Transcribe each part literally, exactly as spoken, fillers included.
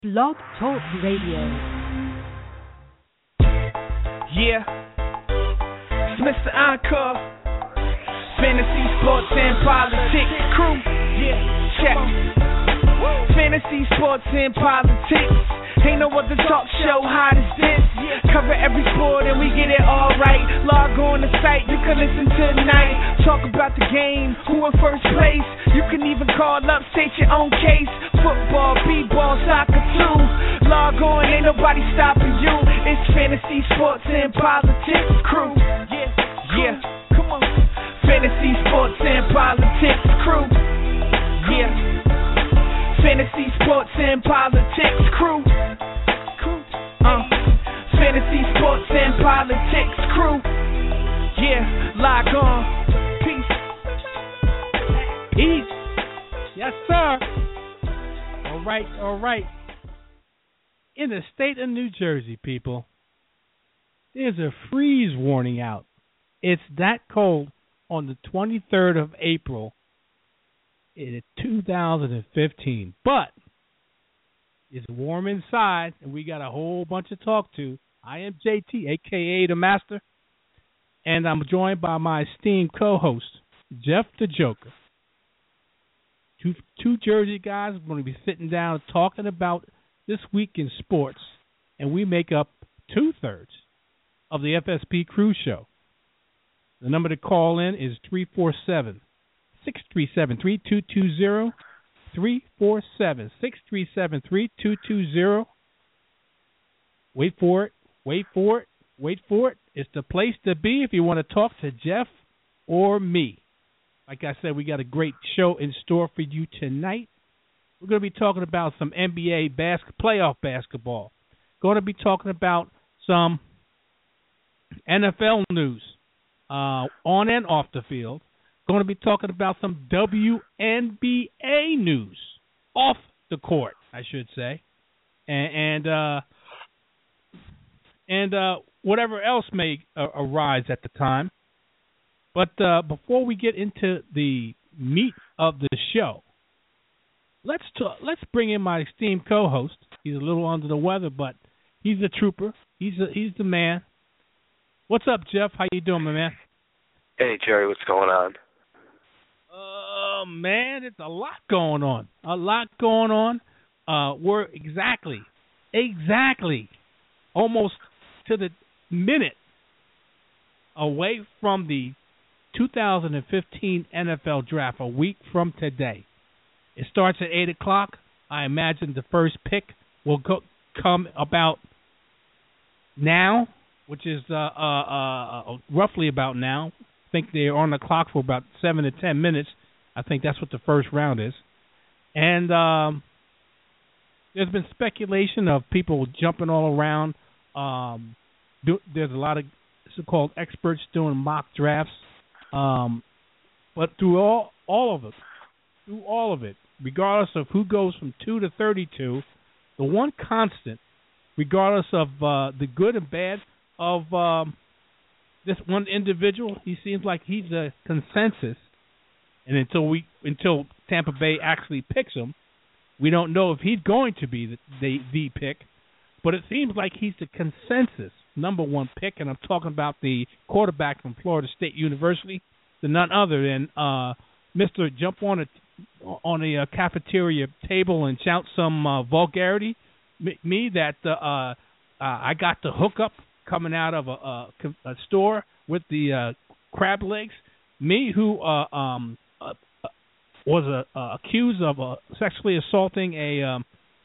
Blog Talk Radio. Yeah, it's Mister Encore, Fantasy, Sports, and Politics crew. Yeah, check. Fantasy, Sports, and Politics. Ain't no other talk show hot as this. Cover every sport and we get it all right. Log on the site, you can listen tonight. Talk about the game, who in first place. You can even call up, state your own case. Football, b-ball, soccer too. Log on, ain't nobody stopping you. It's Fantasy, Sports, and Politics crew. Yeah, yeah, come on. Fantasy, Sports, and Politics crew. Yeah. Fantasy, Sports, and Politics crew. Uh, Fantasy, Sports, and Politics crew. Yeah, log on. Peace. Peace. Yes, sir. All right, all right. In the state of New Jersey, people, there's a freeze warning out. It's that cold on the twenty-third of April in two thousand fifteen. But it's warm inside, and we got a whole bunch to talk to. I am J T, a k a. The Master, and I'm joined by my esteemed co-host, Jeff the Joker. Two, two Jersey guys are going to be sitting down talking about this week in sports, and we make up two-thirds of the F S P Crew Show. The number to call in is three four seven, six three seven, three two two zero, three four seven, six three seven, three two two zero. Wait for it, wait for it, wait for it. It's the place to be if you want to talk to Jeff or me. Like I said, we got a great show in store for you tonight. We're going to be talking about some N B A bas- playoff basketball. Going to be talking about some N F L news uh, on and off the field. Going to be talking about some W N B A news off the court, I should say, and and, uh, and uh, whatever else may uh, arise at the time. But uh, before we get into the meat of the show, let's talk, let's bring in my esteemed co-host. He's a little under the weather, but he's a trooper. He's a, he's the man. What's up, Jeff? How you doing, my man? Hey, Jerry. What's going on? Oh, uh, man, it's a lot going on. A lot going on. Uh, we're exactly, exactly, almost to the minute away from the two thousand fifteen N F L Draft, a week from today. It starts at eight o'clock. I imagine the first pick will go, come about now, which is uh, uh, uh, roughly about now. I think they're on the clock for about seven to ten minutes. I think that's what the first round is. And um, there's been speculation of people jumping all around. Um, do, there's a lot of so-called experts doing mock drafts. Um, but through all all of it, through all of it, regardless of who goes from two to thirty-two, the one constant, regardless of uh, the good and bad of um, this one individual, he seems like he's a consensus. And until we, until Tampa Bay actually picks him, we don't know if he's going to be the the, the pick. But it seems like he's the consensus number one pick, and I'm talking about the quarterback from Florida State University, the none other than uh, Mister Jump on a on a uh, cafeteria table and shout some uh, vulgarity. Me, me that uh, uh, I got the hookup coming out of a, a, a store with the uh, crab legs. Me who uh, um, uh, was uh, uh, accused of uh, sexually assaulting a um,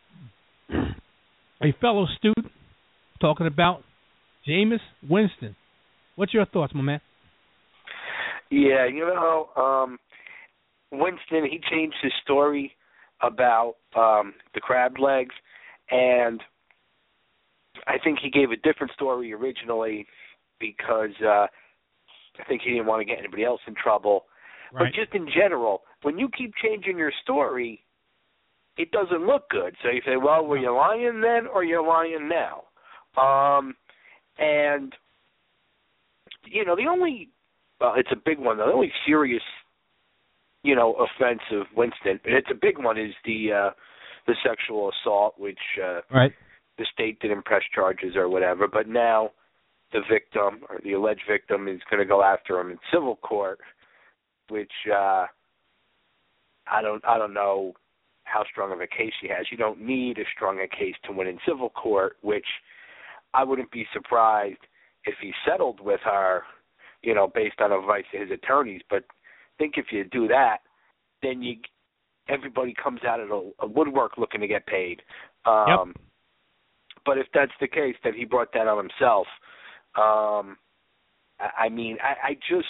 a fellow student. Talking about Jameis Winston. What's your thoughts, my man? Yeah, you know, um, Winston, he changed his story about um, the crab legs, and I think he gave a different story originally because uh, I think he didn't want to get anybody else in trouble. Right. But just in general, when you keep changing your story, it doesn't look good. So you say, well, were you lying then or you're lying now? Um, and, you know, the only, well, it's a big one, though. The only serious, you know, offense of Winston, and it's a big one, is the uh, the sexual assault, which uh, right. the state didn't press charges or whatever. But now the victim or the alleged victim is going to go after him in civil court, which uh, I don't I don't know how strong of a case she has. You don't need as strong a case to win in civil court, which I wouldn't be surprised if he settled with her, you know, based on advice of his attorneys. But I think if you do that, then you everybody comes out of a, a woodwork looking to get paid. Um, yep. But if that's the case, then he brought that on himself. Um, I, I mean, I, I just,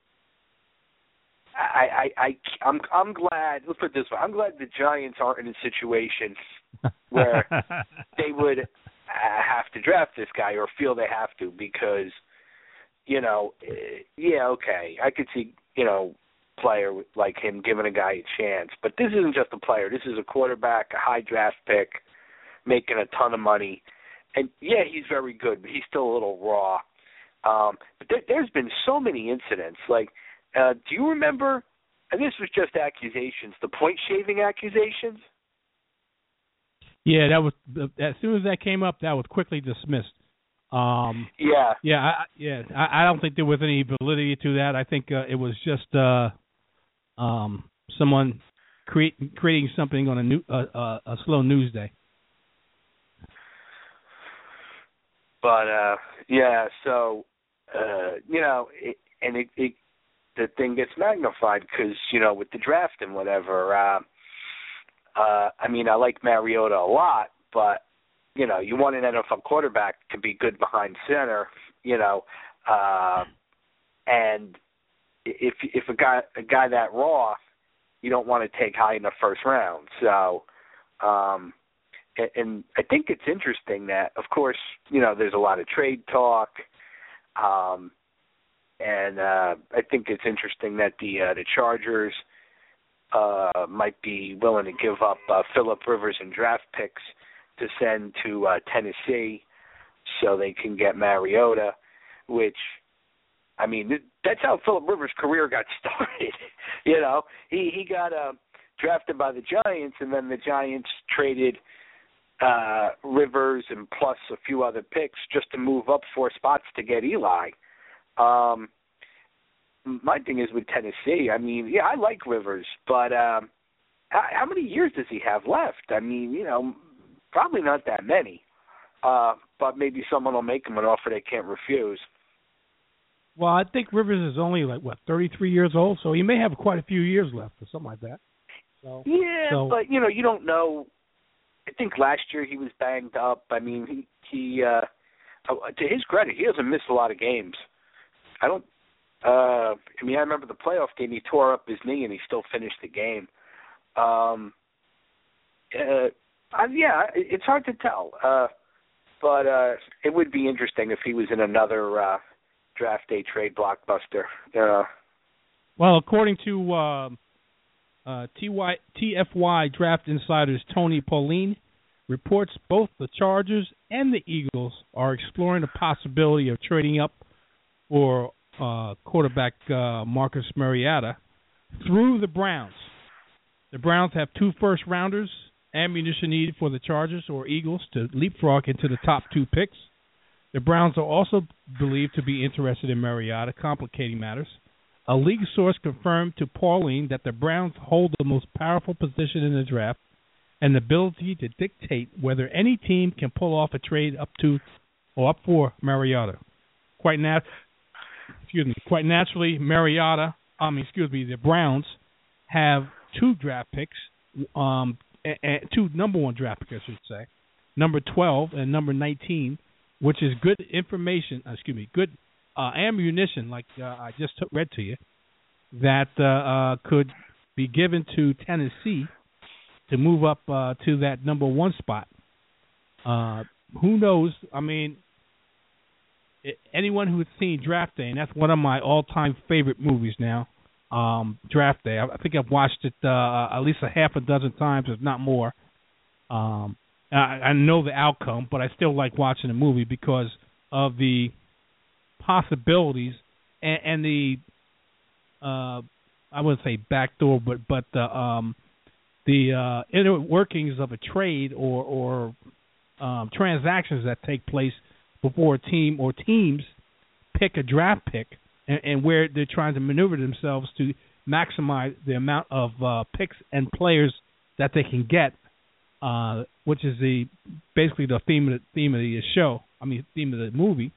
I, I, I, I'm, I'm glad. Let's put it this way: I'm glad the Giants aren't in a situation where they would have to draft this guy or feel they have to, because, you know, yeah, okay, I could see, you know, player like him giving a guy a chance, but this isn't just a player. This is a quarterback, a high draft pick, making a ton of money, and yeah, he's very good, but he's still a little raw. Um, but there, there's been so many incidents. Like, uh, do you remember? And this was just accusations, the point shaving accusations. Yeah, that was as soon as that came up, that was quickly dismissed. Um, yeah, yeah, I, yeah. I, I don't think there was any validity to that. I think uh, it was just uh, um, someone create, creating something on a new uh, uh, a slow news day. But uh, yeah, so uh, you know, it, and it, it the thing gets magnified because, you know, with the draft and whatever. Uh, uh, I mean, I like Mariota a lot, but you know, you want an N F L quarterback to be good behind center, you know, uh, and if if a guy a guy that raw, you don't want to take high in the first round. So, um, and, and I think it's interesting that, of course, you know, there's a lot of trade talk, um, and uh, I think it's interesting that the uh, the Chargers uh, might be willing to give up uh, Phillip Rivers and draft picks to send to uh, Tennessee so they can get Mariota, which, I mean, that's how Phillip Rivers' career got started. you know, he, he got uh, drafted by the Giants, and then the Giants traded uh, Rivers and plus a few other picks just to move up four spots to get Eli. Um, my thing is with Tennessee, I mean, yeah, I like Rivers, but um, how, how many years does he have left? I mean, you know, probably not that many, uh, but maybe someone will make him an offer they can't refuse. Well, I think Rivers is only like, what, thirty-three years old, so he may have quite a few years left or something like that. So, yeah, so. But, you know, you don't know. I think last year he was banged up. I mean, he, he uh, to his credit, he hasn't missed a lot of games. I don't, uh, I mean, I remember the playoff game, he tore up his knee and he still finished the game. Um, uh, Uh, yeah, it's hard to tell, uh, but uh, it would be interesting if he was in another uh, draft day trade blockbuster. Uh, well, according to uh, uh, T Y, T F Y Draft Insider's Tony Pauline, reports both the Chargers and the Eagles are exploring the possibility of trading up for uh, quarterback uh, Marcus Mariota through the Browns. The Browns have two first-rounders, ammunition needed for the Chargers or Eagles to leapfrog into the top two picks. The Browns are also believed to be interested in Mariota, complicating matters. A league source confirmed to Pauline that the Browns hold the most powerful position in the draft and the ability to dictate whether any team can pull off a trade up to or up for Mariota. Quite nat- excuse me, quite naturally, Mariota, I mean, excuse me, the Browns have two draft picks, um, and, and two number one draft picks, I should say, number twelve and number nineteen, which is good information, uh, excuse me, good uh, ammunition, like uh, I just took, read to you, that uh, uh, could be given to Tennessee to move up uh, to that number one spot. Uh, who knows? I mean, it, anyone who's seen Draft Day, and that's one of my all-time favorite movies now, um, Draft Day. I, I think I've watched it uh, at least a half a dozen times, if not more. Um, I, I know the outcome, but I still like watching the movie because of the possibilities and, and the, uh, I wouldn't say backdoor, but but the um, the uh, inner workings of a trade or or um, transactions that take place before a team or teams pick a draft pick, and, and where they're trying to maneuver themselves to maximize the amount of uh, picks and players that they can get, uh, which is the basically the theme of the theme of the show. I mean, theme of the movie.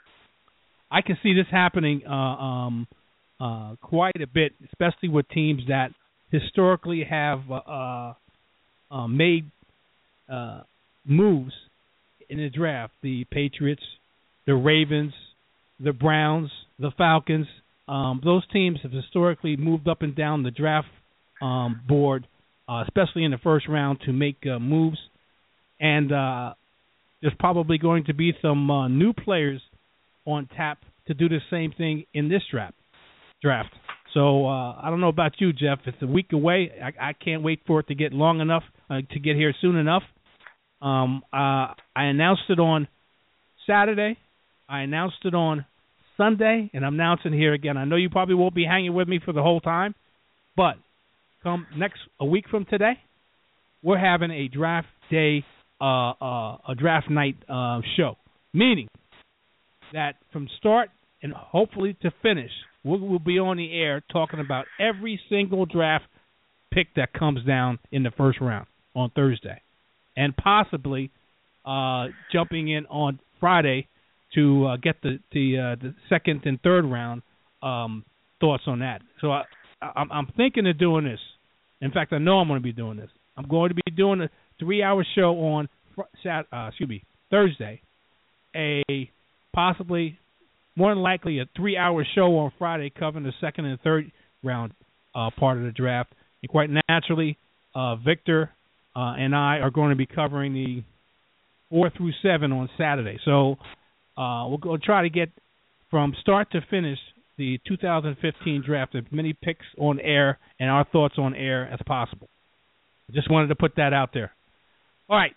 I can see this happening uh, um, uh, quite a bit, especially with teams that historically have uh, uh, made uh, moves in the draft. The Patriots, the Ravens, the Browns, the Falcons. Um, those teams have historically moved up and down the draft um, board, uh, especially in the first round, to make uh, moves. And uh, there's probably going to be some uh, new players on tap to do the same thing in this draft. Draft. So uh, I don't know about you, Jeff. It's a week away. I, I can't wait for it to get long enough uh, to get here soon enough. Um, uh, I announced it on Saturday. I announced it on Sunday, and I'm announcing here again. I know you probably won't be hanging with me for the whole time, but come next a week from today, we're having a draft day, uh, uh, a draft night uh, show, meaning that from start and hopefully to finish, we'll, we'll be on the air talking about every single draft pick that comes down in the first round on Thursday, and possibly uh, jumping in on Friday to uh, get the the, uh, the second and third round um, thoughts on that. So I, I'm, I'm thinking of doing this. In fact, I know I'm going to be doing this. I'm going to be doing a three-hour show on Sat, uh, excuse me, Thursday, a possibly, more than likely, a three-hour show on Friday covering the second and third round uh, part of the draft. And quite naturally, uh, Victor uh, and I are going to be covering the four through seven on Saturday. So uh, we'll go try to get from start to finish the two thousand fifteen draft as many picks on air and our thoughts on air as possible. I just wanted to put that out there. All right.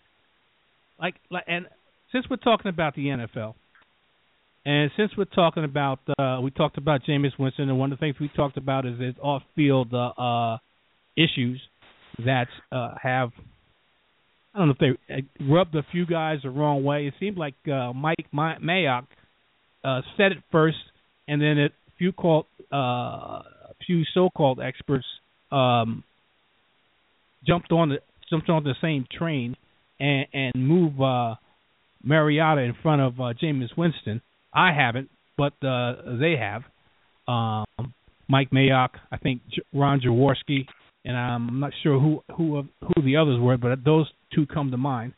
Like, and since we're talking about the N F L, and since we're talking about, uh, we talked about Jameis Winston, and one of the things we talked about is his off-field uh, uh, issues that uh, have, I don't know if they rubbed a few guys the wrong way. It seemed like uh, Mike Mayock uh, said it first, and then a few called, uh, a few so-called experts um, jumped on the jumped on the same train and, and moved uh, Mariota in front of uh, Jameis Winston. I haven't, but uh, they have. Um, Mike Mayock, I think Ron Jaworski, and I'm not sure who who who the others were, but those two come to mind.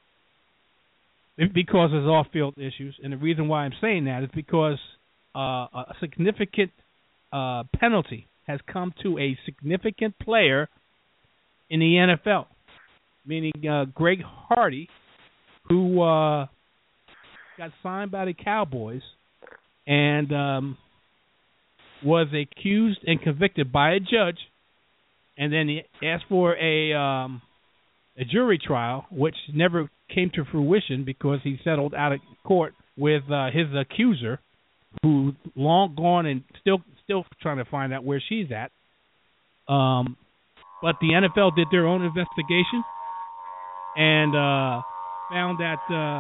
It's because of off-field issues, and the reason why I'm saying that is because uh, a significant uh, penalty has come to a significant player in the N F L, meaning uh, Greg Hardy, who uh, got signed by the Cowboys and um, was accused and convicted by a judge, and then he asked for a um, a jury trial, which never came to fruition because he settled out of court with uh, his accuser, who long gone and still still trying to find out where she's at. Um, but the N F L did their own investigation and uh, found that uh,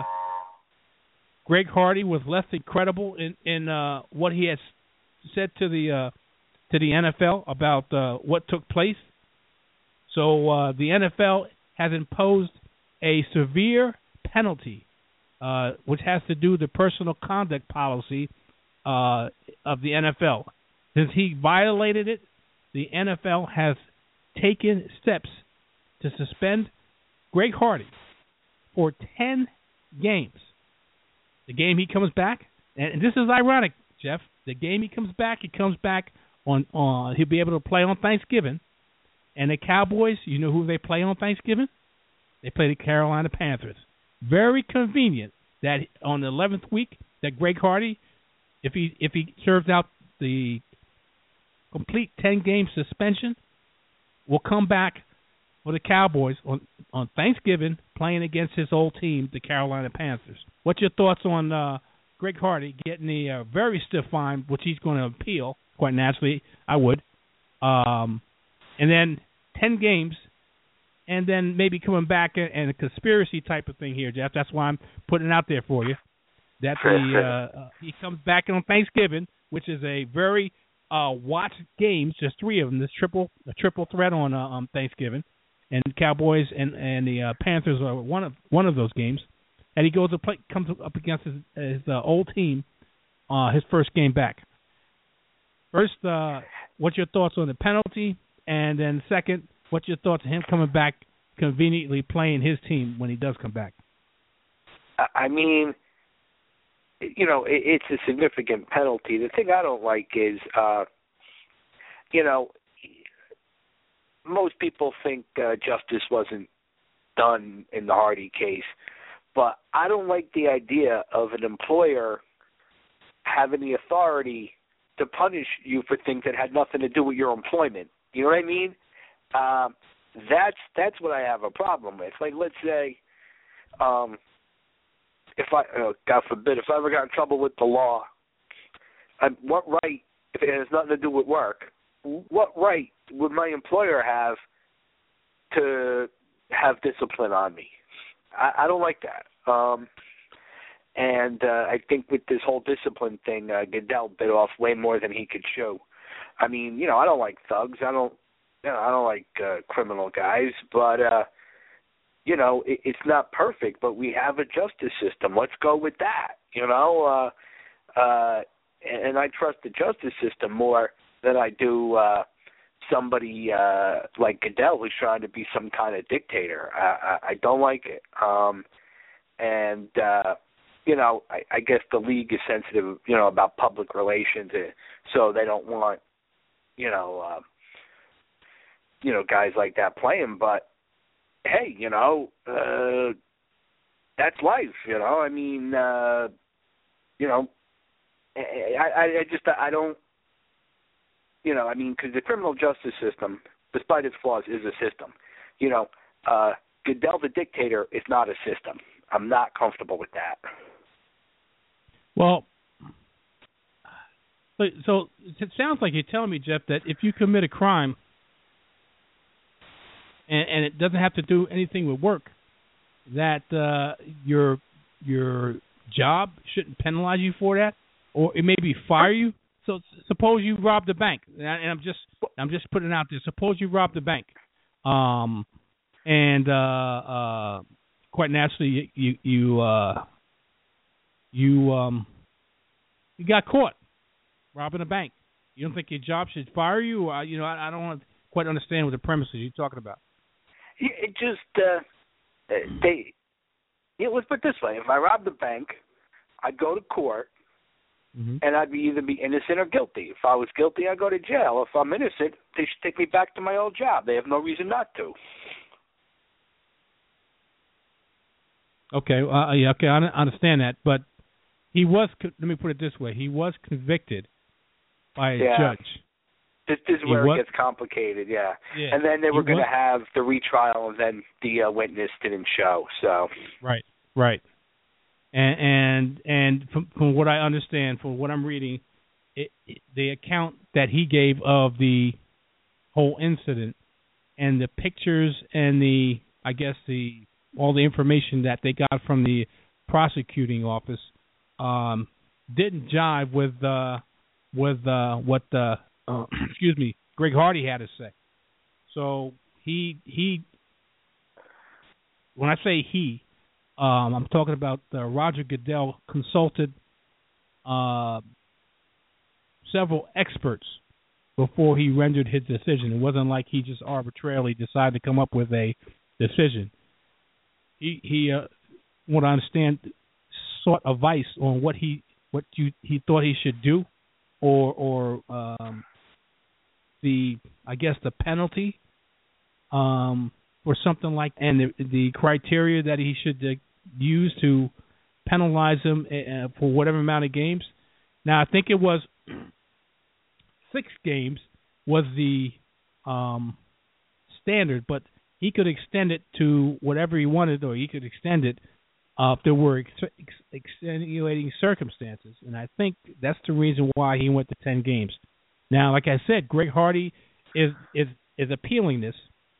Greg Hardy was less than credible in in uh, what he had said to the uh, to the N F L about uh, what took place. So uh, the N F L has imposed a severe penalty, uh, which has to do with the personal conduct policy uh, of the N F L. Since he violated it, the N F L has taken steps to suspend Greg Hardy for ten games. The game he comes back, and this is ironic, Jeff, the game he comes back, he comes back on, on he'll be able to play on Thanksgiving. And the Cowboys, you know who they play on Thanksgiving? They play the Carolina Panthers. Very convenient that on the eleventh week that Greg Hardy, if he if he serves out the complete ten-game suspension, will come back for the Cowboys on, on Thanksgiving playing against his old team, the Carolina Panthers. What's your thoughts on uh, Greg Hardy getting the uh, very stiff fine, which he's going to appeal, quite naturally, I would, um, and then ten games, and then maybe coming back and, and a conspiracy type of thing here, Jeff. That's why I'm putting it out there for you. That the uh, uh, he comes back on Thanksgiving, which is a very uh, watched games. There's three of them. There's triple a triple threat on uh, um, Thanksgiving, and Cowboys and and the uh, Panthers are one of one of those games. And he goes to play, comes up against his, his uh, old team, uh, his first game back. First, uh, what's your thoughts on the penalty? And then second, what's your thoughts on him coming back, conveniently playing his team when he does come back? I mean, you know, it, it's a significant penalty. The thing I don't like is, uh, you know, most people think uh, justice wasn't done in the Hardy case. But I don't like the idea of an employer having the authority to punish you for things that had nothing to do with your employment. You know what I mean? Um, that's that's what I have a problem with. Like, let's say, um, if I, uh, God forbid, if I ever got in trouble with the law, I, what right, if it has nothing to do with work, what right would my employer have to have discipline on me? I, I don't like that. Um, and uh, I think with this whole discipline thing, uh, Goodell bit off way more than he could chew. I mean, you know, I don't like thugs. I don't, you know, I don't like uh, criminal guys. But uh, you know, it, it's not perfect. But we have a justice system. Let's go with that. You know, uh, uh, and, and I trust the justice system more than I do uh, somebody uh, like Goodell who's trying to be some kind of dictator. I, I, I don't like it. Um, and, uh, you know, I, I guess the league is sensitive, you know, about public relations, uh, so they don't want, you know, uh, you know, guys like that playing. But, hey, you know, uh, that's life, you know. I mean, uh, you know, I, I, I just, I don't, You know, I mean, because the criminal justice system, despite its flaws, is a system. You know, uh, Goodell the dictator is not a system. I'm not comfortable with that. Well, so it sounds like you're telling me, Jeff, that if you commit a crime and, and it doesn't have to do anything with work, that uh, your your job shouldn't penalize you for that, or it maybe fire you. So suppose you robbed a bank, and I'm just I'm just putting it out there. Suppose you robbed a bank, um, and uh, uh, quite naturally you you uh, you um, you got caught robbing a bank. You don't think your job should fire you? Or, you know, I, I don't quite understand what the premises you're talking about. It just uh, they. It was put this way: if I robbed a bank, I'd go to court. Mm-hmm. And I'd be either be innocent or guilty. If I was guilty, I'd go to jail. If I'm innocent, they should take me back to my old job. They have no reason not to. Okay, uh, yeah, okay, I understand that. But he was, let me put it this way, he was convicted by a yeah. judge. This, this is he where was, it gets complicated, yeah. yeah. And then they were going was, to have the retrial, and then the uh, witness didn't show. So Right, right. And and, and from, from what I understand, from what I'm reading, it, it, the account that he gave of the whole incident and the pictures and the, I guess, the all the information that they got from the prosecuting office um, didn't jive with uh, with uh, what the uh, excuse me Greg Hardy had to say. So he he when I say he. Um, I'm talking about uh, Roger Goodell consulted uh, several experts before he rendered his decision. It wasn't like he just arbitrarily decided to come up with a decision. He, he uh, what I understand, sought advice on what he what you he thought he should do, or or um, the I guess the penalty, um, or something like, and the, the criteria that he should uh, use to penalize him uh, for whatever amount of games. Now I think it was six games was the um, standard, but he could extend it to whatever he wanted, or he could extend it uh, if there were ex- ex- extenuating circumstances. And I think that's the reason why he went to ten games. Now, like I said, Greg Hardy is is is appealing this,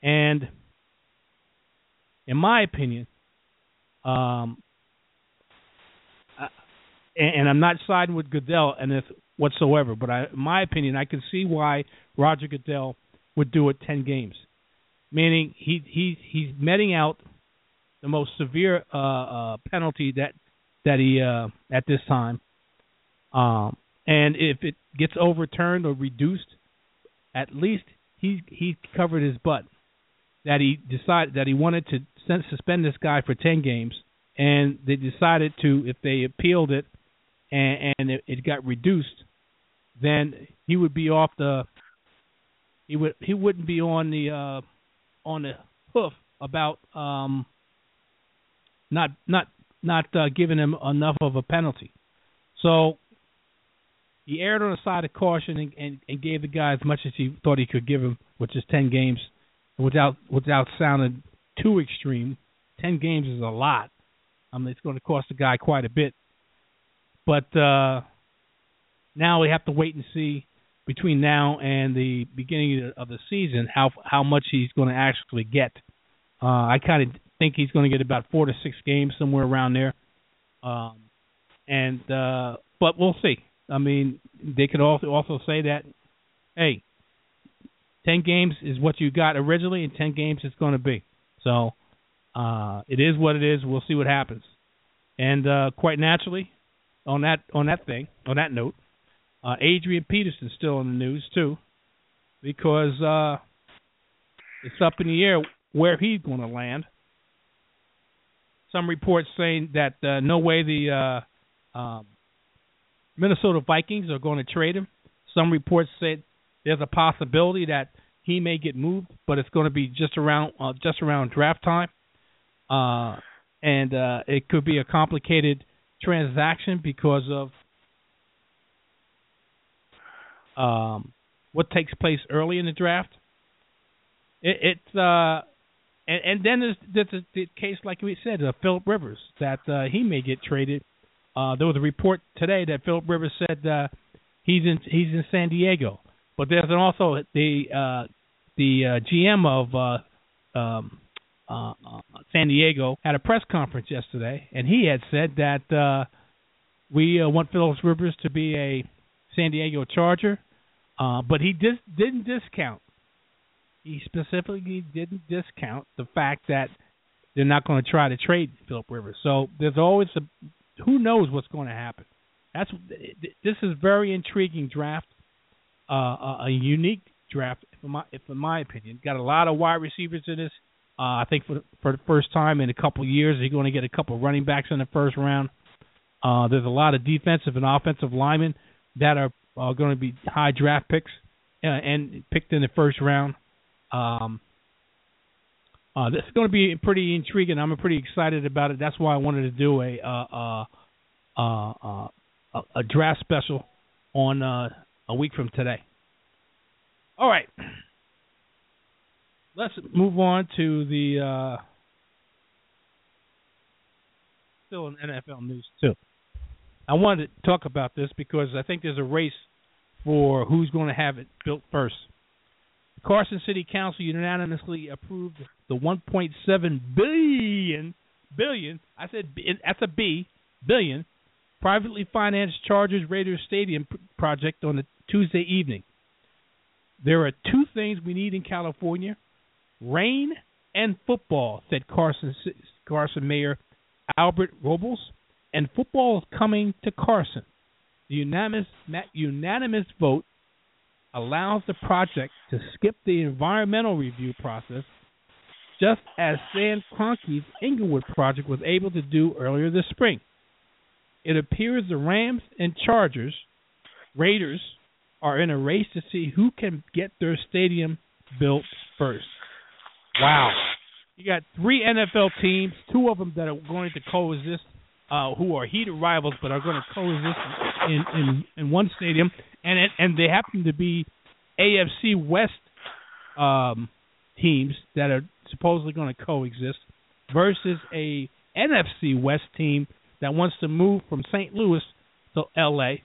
And in my opinion, um, I, and I'm not siding with Goodell and this whatsoever, but I, in my opinion, I can see why Roger Goodell would do it ten games, meaning he he he's meting out the most severe uh, uh, penalty that that he uh, at this time, um, and if it gets overturned or reduced, at least he he covered his butt. That he decided that he wanted to suspend this guy for ten games, and they decided to, if they appealed it and, and it, it got reduced, then he would be off the he would he wouldn't be on the uh, on the hoof about um, not not not uh, giving him enough of a penalty. So he erred on the side of caution and, and, and gave the guy as much as he thought he could give him, which is ten games. Without without sounding too extreme, ten games is a lot. I mean, it's going to cost the guy quite a bit. But uh, now we have to wait and see between now and the beginning of the season how how much he's going to actually get. Uh, I kind of think he's going to get about four to six games, somewhere around there. Um, and uh, but we'll see. I mean, they could also also say that, hey, ten games is what you got originally, and ten games it's going to be. So uh, it is what it is. We'll see what happens. And uh, quite naturally, on that on that thing, on that note, uh, Adrian Peterson's still in the news too, because uh, it's up in the air where he's going to land. Some reports saying that uh, no way the uh, um, Minnesota Vikings are going to trade him. Some reports say there's a possibility that he may get moved, but it's going to be just around uh, just around draft time, uh, and uh, it could be a complicated transaction because of um, what takes place early in the draft. It, it's uh, and, and then there's, there's the case, like we said, uh, Phillip Rivers, that uh, he may get traded. Uh, there was a report today that Phillip Rivers said uh, he's in he's in San Diego. But there's also the uh, the uh, G M of uh, um, uh, uh, San Diego had a press conference yesterday, and he had said that uh, we uh, want Phillip Rivers to be a San Diego Charger, uh, but he dis- didn't discount. He specifically didn't discount the fact that they're not going to try to trade Phillip Rivers. So there's always a who knows what's going to happen. That's this is a very intriguing draft. Uh, a, a unique draft, in my, in my opinion. Got a lot of wide receivers in this. Uh, I think for the, for the first time in a couple of years, you're going to get a couple of running backs in the first round. Uh, there's a lot of defensive and offensive linemen that are uh, going to be high draft picks uh, and picked in the first round. Um, uh, this is going to be pretty intriguing. I'm pretty excited about it. That's why I wanted to do a uh, uh, uh, uh, a draft special on uh, a week from today. All right. Let's move on to the uh, still in N F L news too. I wanted to talk about this because I think there's a race for who's going to have it built first. The Carson City Council unanimously approved the one point seven billion billion. I said that's a B billion privately financed Chargers Raiders Stadium project on a Tuesday evening. There are two things we need in California: rain and football, said Carson Carson Mayor Albert Robles. And football is coming to Carson. The unanimous unanimous vote allows the project to skip the environmental review process, just as Sam Kroenke's Inglewood project was able to do earlier this spring. It appears the Rams and Chargers, Raiders, are in a race to see who can get their stadium built first. Wow. You got three N F L teams, two of them that are going to coexist, uh, who are heated rivals, but are going to coexist in, in, in one stadium, and it, and they happen to be A F C West um, teams that are supposedly going to coexist versus a N F C West team that wants to move from Saint Louis to L A.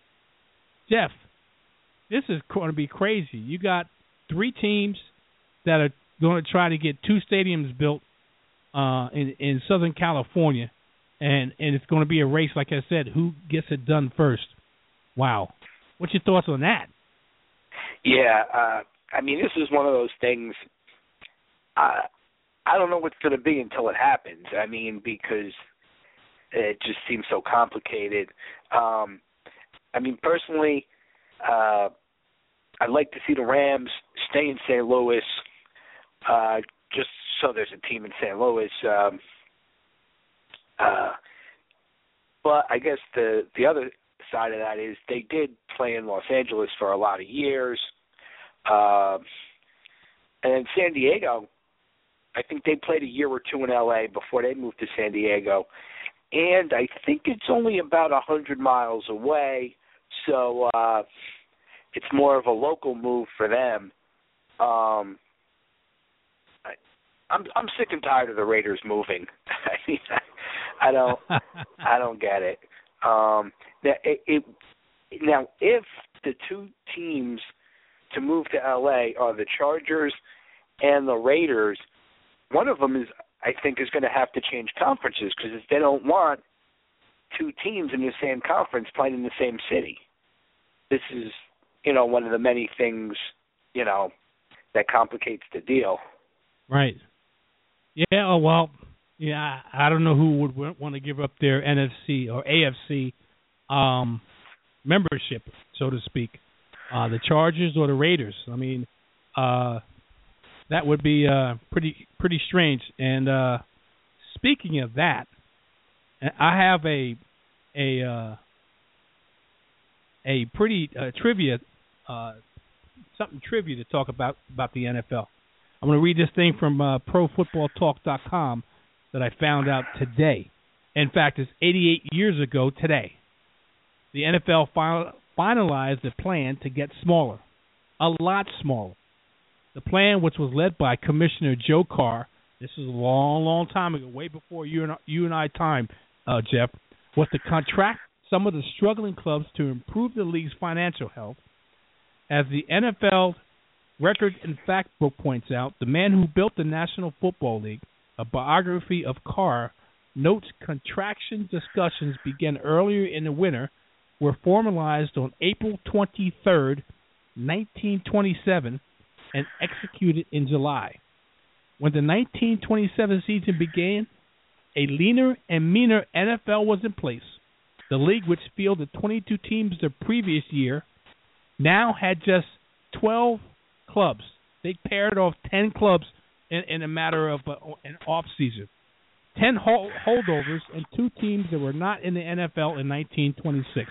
Jeff, this is going to be crazy. You got three teams that are going to try to get two stadiums built uh, in in Southern California, and and it's going to be a race, like I said, who gets it done first. Wow, what's your thoughts on that? Yeah, uh, I mean, this is one of those things. Uh, I don't know what's going to be until it happens. I mean, because it just seems so complicated. Um, I mean, personally, uh, I'd like to see the Rams stay in Saint Louis, uh, just so there's a team in Saint Louis. Um, uh, but I guess the the other side of that is they did play in Los Angeles for a lot of years. Uh, and then San Diego, I think they played a year or two in L A before they moved to San Diego. And I think it's only about one hundred miles away, so uh, it's more of a local move for them. Um, I, I'm I'm sick and tired of the Raiders moving. I mean, I, I don't I don't get it. Um, now, it, it. Now, if the two teams to move to L A are the Chargers and the Raiders, one of them is, I think, is going to have to change conferences because they don't want two teams in the same conference playing in the same city. This is, you know, one of the many things, you know, that complicates the deal. Right. Yeah, oh, well, yeah, I don't know who would want to give up their N F C or A F C um, membership, so to speak, uh, the Chargers or the Raiders. I mean, uh, that would be uh, pretty pretty strange. And uh, speaking of that, I have a a uh, a pretty uh, trivia uh, something trivia to talk about about the N F L. I'm going to read this thing from uh, pro football talk dot com that I found out today. In fact, it's eighty-eight years ago today. The N F L final, finalized a plan to get smaller, a lot smaller. The plan, which was led by Commissioner Joe Carr, this is a long, long time ago, way before you and, you and I time, uh, Jeff, was to contract some of the struggling clubs to improve the league's financial health. As the N F L Record and Fact book points out, the man who built the National Football League, a biography of Carr, notes contraction discussions began earlier in the winter, were formalized on April twenty-third, nineteen twenty-seven, and executed in July. When the nineteen twenty-seven season began, a leaner and meaner N F L was in place. The league, which fielded twenty-two teams the previous year, now had just twelve clubs. They paired off ten clubs in, in a matter of uh, an off season. ten hold, holdovers and two teams that were not in the N F L in nineteen twenty-six.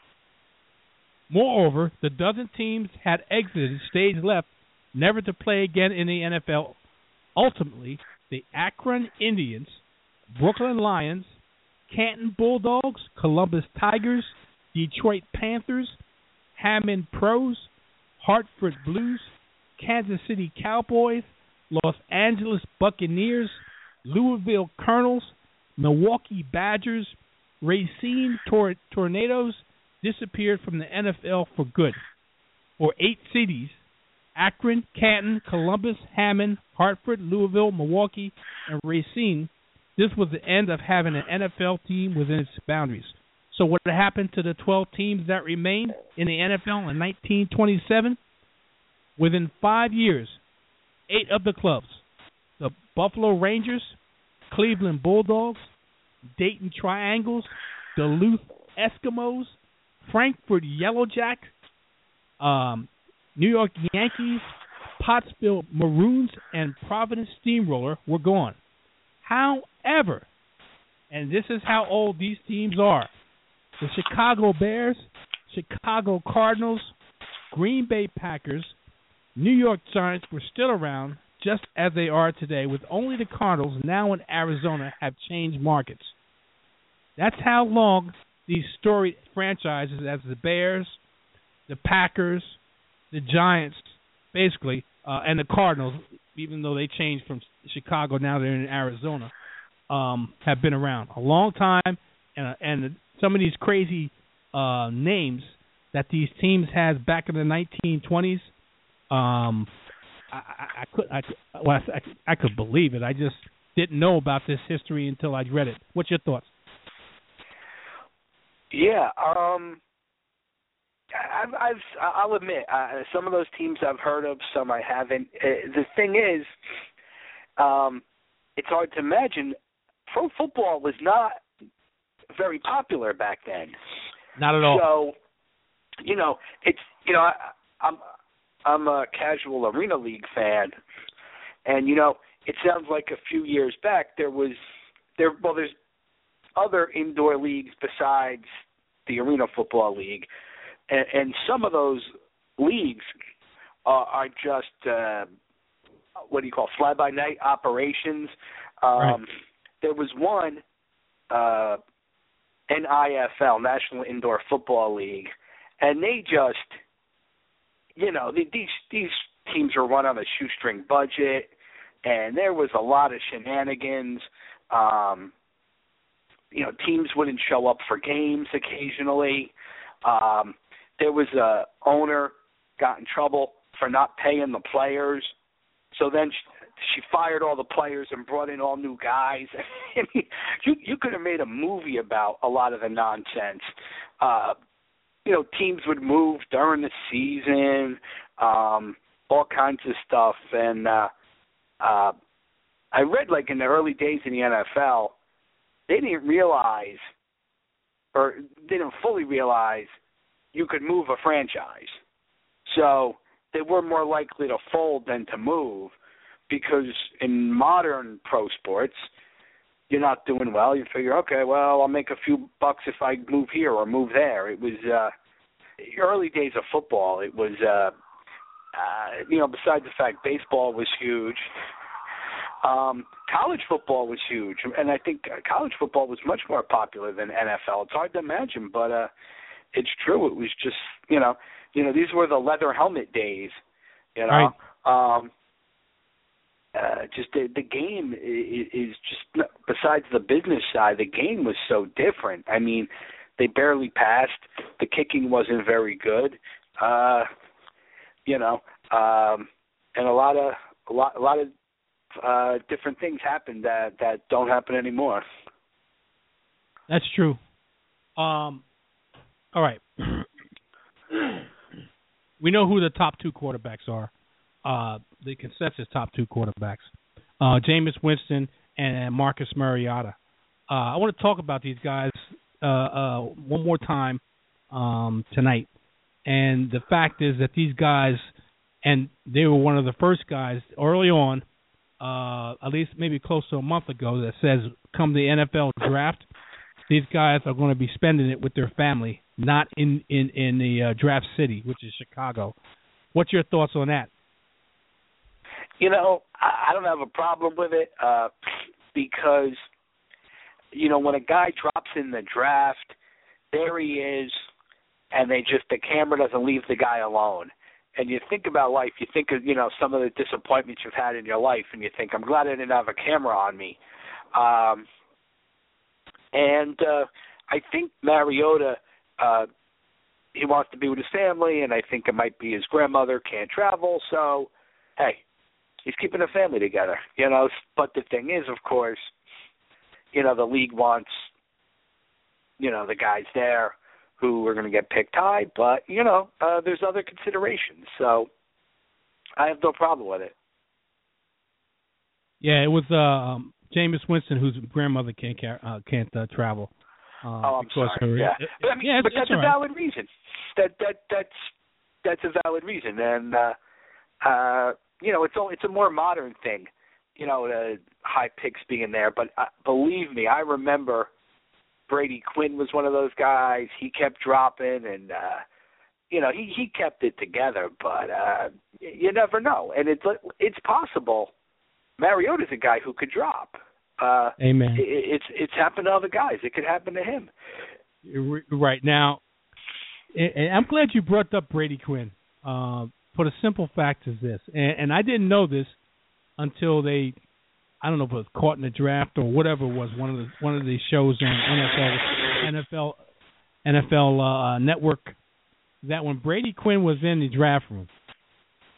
Moreover, the dozen teams had exited stage left, never to play again in the N F L. Ultimately, the Akron Indians, Brooklyn Lions, Canton Bulldogs, Columbus Tigers, Detroit Panthers, Hammond Pros, Hartford Blues, Kansas City Cowboys, Los Angeles Buccaneers, Louisville Colonels, Milwaukee Badgers, Racine Tor- Tornadoes disappeared from the N F L for good. For eight cities, Akron, Canton, Columbus, Hammond, Hartford, Louisville, Milwaukee, and Racine, this was the end of having an N F L team within its boundaries. So what happened to the twelve teams that remained in the N F L in nineteen twenty-seven? Within five years, eight of the clubs, the Buffalo Rangers, Cleveland Bulldogs, Dayton Triangles, Duluth Eskimos, Frankfurt Yellow Jackets, um, New York Yankees, Pottsville Maroons, and Providence Steamroller were gone. However, and this is how old these teams are, the Chicago Bears, Chicago Cardinals, Green Bay Packers, New York Giants were still around just as they are today, with only the Cardinals, now in Arizona, have changed markets. That's how long these storied franchises as the Bears, the Packers, the Giants, basically, uh, and the Cardinals, even though they changed from Chicago, now they're in Arizona, um, have been around a long time. And, and some of these crazy uh, names that these teams had back in the nineteen twenties, um, I, I, I could, I, could- well, I, I could believe it. I just didn't know about this history until I read it. What's your thoughts? Yeah, um, I've, I've I'll admit uh, some of those teams I've heard of, some I haven't. Uh, the thing is, um, it's hard to imagine. Pro football was not very popular back then. Not at all. So, you know, it's you know, I, I'm I'm a casual Arena League fan, and you know, it sounds like a few years back there was there. Well, there's other indoor leagues besides the Arena Football League, and, and some of those leagues uh, are just uh, what do you call fly-by-night operations. Um, right. There was one uh, N I F L, National Indoor Football League, and they just, you know, these these teams are run on a shoestring budget, and there was a lot of shenanigans. Um, You know, teams wouldn't show up for games occasionally. Um, there was a owner got in trouble for not paying the players, so then she, she fired all the players and brought in all new guys. I mean, you you could have made a movie about a lot of the nonsense. Uh, you know, teams would move during the season, um, all kinds of stuff, and uh, uh, I read like in the early days in the N F L. They didn't realize, or they didn't fully realize, you could move a franchise. So they were more likely to fold than to move, because in modern pro sports, you're not doing well. You figure, okay, well, I'll make a few bucks if I move here or move there. It was uh, early days of football. It was, uh, uh, you know, besides the fact baseball was huge. Um, college football was huge, and I think college football was much more popular than N F L. It's hard to imagine, but uh, it's true. It was just, you know, you know, these were the leather helmet days, you know. Right. Um, uh, just the, the game is, is just, besides the business side, the game was so different. I mean, they barely passed. The kicking wasn't very good, uh, you know, um, and a lot of a lot a lot of Uh, different things happen that, that don't happen anymore. That's true. Um, all right. We know who the top two quarterbacks are. Uh, the consensus top two quarterbacks. Uh, Jameis Winston and Marcus Mariota. Uh, I want to talk about these guys uh, uh, one more time um, tonight. And the fact is that these guys, and they were one of the first guys early on, Uh, at least maybe close to a month ago, that says come the N F L draft, these guys are going to be spending it with their family, not in, in, in the uh, draft city, which is Chicago. What's your thoughts on that? You know, I, I don't have a problem with it uh, because, you know, when a guy drops in the draft, there he is, and they just, the camera doesn't leave the guy alone. And you think about life, you think of, you know, some of the disappointments you've had in your life, and you think, I'm glad I didn't have a camera on me. Um, and uh, I think Mariota, uh, he wants to be with his family, and I think it might be his grandmother can't travel, so, hey, he's keeping the family together, you know. But the thing is, of course, you know, the league wants, you know, the guys there who are going to get picked high, but, you know, uh, there's other considerations. So I have no problem with it. Yeah, it was uh, um, Jameis Winston, whose grandmother can't uh, can't uh, travel. Uh, oh, I'm sorry. Her, yeah, but, I mean, yeah, but that's a right. valid reason. That that that's that's a valid reason, and uh, uh, you know, it's all, it's a more modern thing. You know, the high picks being there, but uh, believe me, I remember. Brady Quinn was one of those guys. He kept dropping, and uh, you know he, he kept it together. But uh, you never know, and it's it's possible. Mariota's a guy who could drop. Uh, Amen. It, it's it's happened to other guys. It could happen to him. Right now, and I'm glad you brought up Brady Quinn. Uh, for the simple fact is this, and, and I didn't know this until they. I don't know if it was caught in the draft or whatever it was, one of the one of these shows on N F L N F L N F L uh, Network, that when Brady Quinn was in the draft room,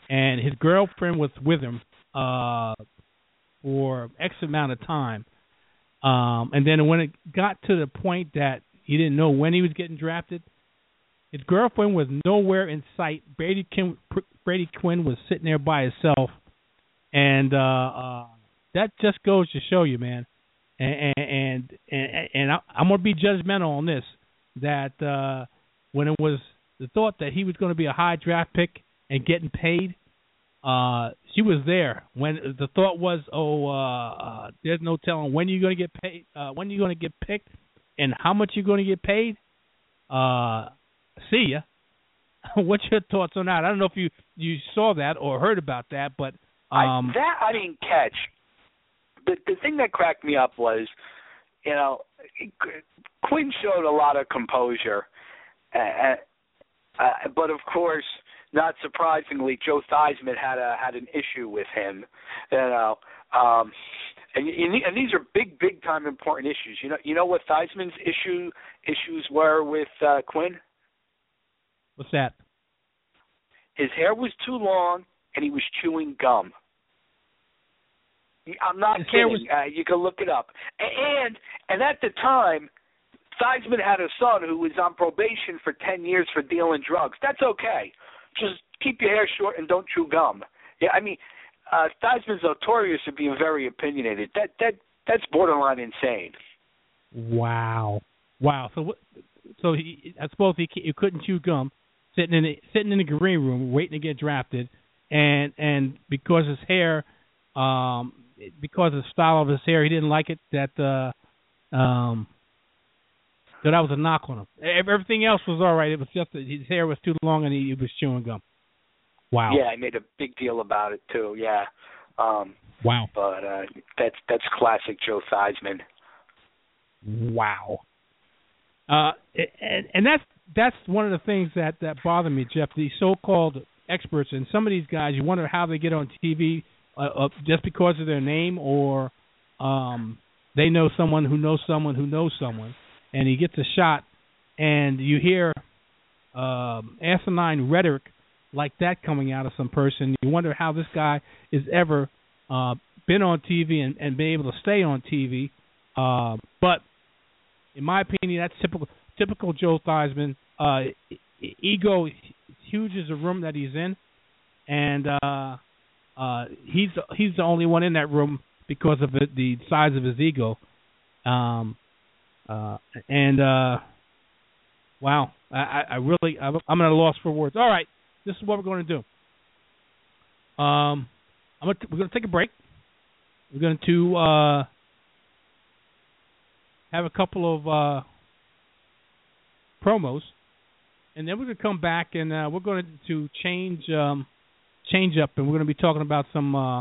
and his girlfriend was with him uh, for X amount of time. Um, and then when it got to the point that he didn't know when he was getting drafted, his girlfriend was nowhere in sight. Brady Quinn, Brady Quinn was sitting there by himself, and uh, uh, that just goes to show you, man. And and and, and I, I'm gonna be judgmental on this. That uh, when it was the thought that he was going to be a high draft pick and getting paid, uh, she was there. When the thought was, oh, uh, uh, there's no telling when you're going to get paid, uh, when you're going to get picked, and how much you're going to get paid. Uh, see ya. What's your thoughts on that? I don't know if you, you saw that or heard about that, but um, I, that I didn't catch. The the thing that cracked me up was, you know, Quinn showed a lot of composure, uh, uh, but of course, not surprisingly, Joe Theismann had a had an issue with him, you know, um, and and these are big, big time important issues. You know, you know what Theismann's issue issues were with uh, Quinn? What's that? His hair was too long, and he was chewing gum. I'm not His kidding. Was... Uh, you can look it up. And and at the time, Theismann had a son who was on probation for ten years for dealing drugs. That's okay. Just keep your hair short and don't chew gum. Yeah, I mean, uh, Theismann's notorious for being very opinionated. That that that's borderline insane. Wow, wow. So so he, I suppose he, he couldn't chew gum, sitting in the, sitting in the green room waiting to get drafted, and and because his hair. Um, because of the style of his hair, he didn't like it. That uh, um, that that was a knock on him. Everything else was all right. It was just that his hair was too long and he, he was chewing gum. Wow. Yeah, I made a big deal about it too. Yeah. Um, wow. But uh, that's that's classic Joe Theismann. Wow. Uh, and and that's that's one of the things that that bother me, Jeff. These so-called experts and some of these guys, you wonder how they get on T V. Uh, uh, just because of their name, or um, they know someone who knows someone who knows someone, and he gets a shot, and you hear um, asinine rhetoric like that coming out of some person. You wonder how this guy is ever uh, been on T V and, and been able to stay on T V. Uh, but in my opinion, that's typical typical Joe Theismann. Uh, ego huge as the room that he's in, and uh, Uh, he's he's the only one in that room because of it, the size of his ego. Um, uh, and uh, wow, I, I really I'm at a loss for words. All right, this is what we're going to do. Um, I'm gonna, we're going to take a break. We're going to uh, have a couple of uh, promos, and then we're going to come back and uh, we're going to change. Um, change up, and we're going to be talking about some uh,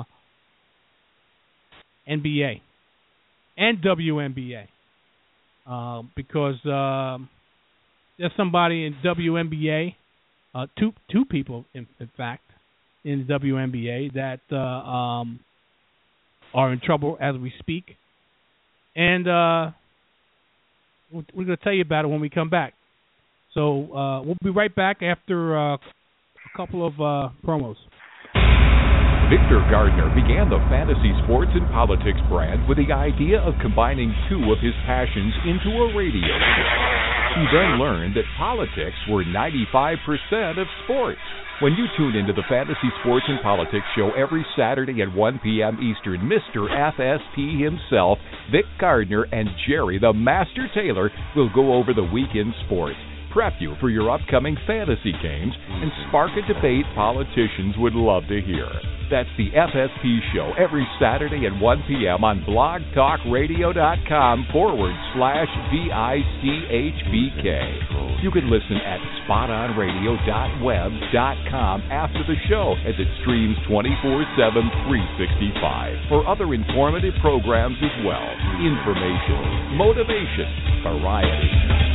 N B A and W N B A uh, because uh, there's somebody in W N B A, uh, two two people, in, in fact, in the W N B A that uh, um, are in trouble as we speak, and uh, we're going to tell you about it when we come back. So uh, we'll be right back after uh, a couple of uh, promos. Victor Gardner began the Fantasy Sports and Politics brand with the idea of combining two of his passions into a radio show. He then learned that politics were ninety-five percent of sports. When you tune into the Fantasy Sports and Politics show every Saturday at one p.m. Eastern, Mister F S P himself, Vic Gardner, and Jerry the Master Taylor will go over the weekend sports, prep you for your upcoming fantasy games, and spark a debate politicians would love to hear. That's the F S P show every Saturday at one p.m. on blogtalkradio.com forward slash V I C H B K. You can listen at spotonradio dot web dot com after the show as it streams twenty-four seven, three sixty-five for other informative programs as well. Information, motivation, variety.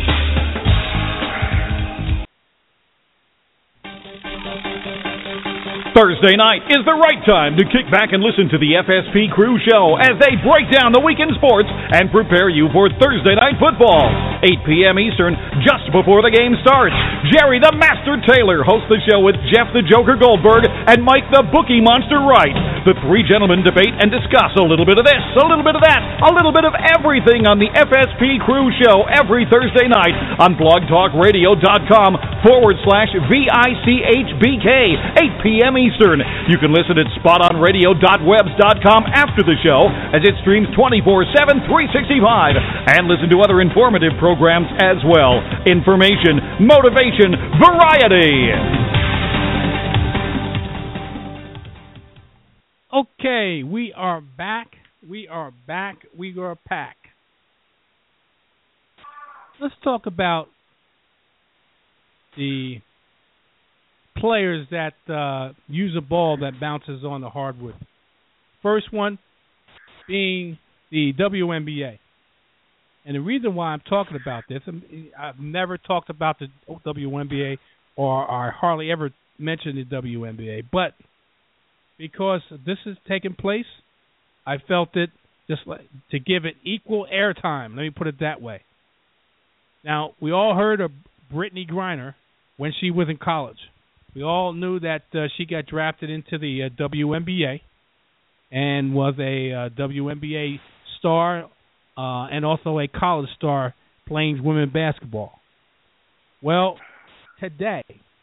Thursday night is the right time to kick back and listen to the F S P Crew Show as they break down the weekend sports and prepare you for Thursday night football. eight p.m. Eastern, just before the game starts. Jerry the Master Taylor hosts the show with Jeff the Joker Goldberg and Mike the Bookie Monster Wright. The three gentlemen debate and discuss a little bit of this, a little bit of that, a little bit of everything on the F S P Crew Show every Thursday night on blogtalkradio.com forward slash V-I-C-H-B-K, eight p.m. Eastern. You can listen at spot on radio dot webs dot com after the show as it streams twenty-four seven, three sixty-five, and listen to other informative programs as well. Information, motivation, variety. Okay, we are back. We are back. We are back. Let's talk about the players that uh, use a ball that bounces on the hardwood. First one being the W N B A. And the reason why I'm talking about this, I've never talked about the W N B A or I hardly ever mentioned the W N B A, but because this is taking place, I felt it just like, to give it equal airtime. Let me put it that way. Now, we all heard of Brittney Griner when she was in college. We all knew that uh, she got drafted into the uh, W N B A and was a uh, W N B A star uh, and also a college star playing women's basketball. Well, today,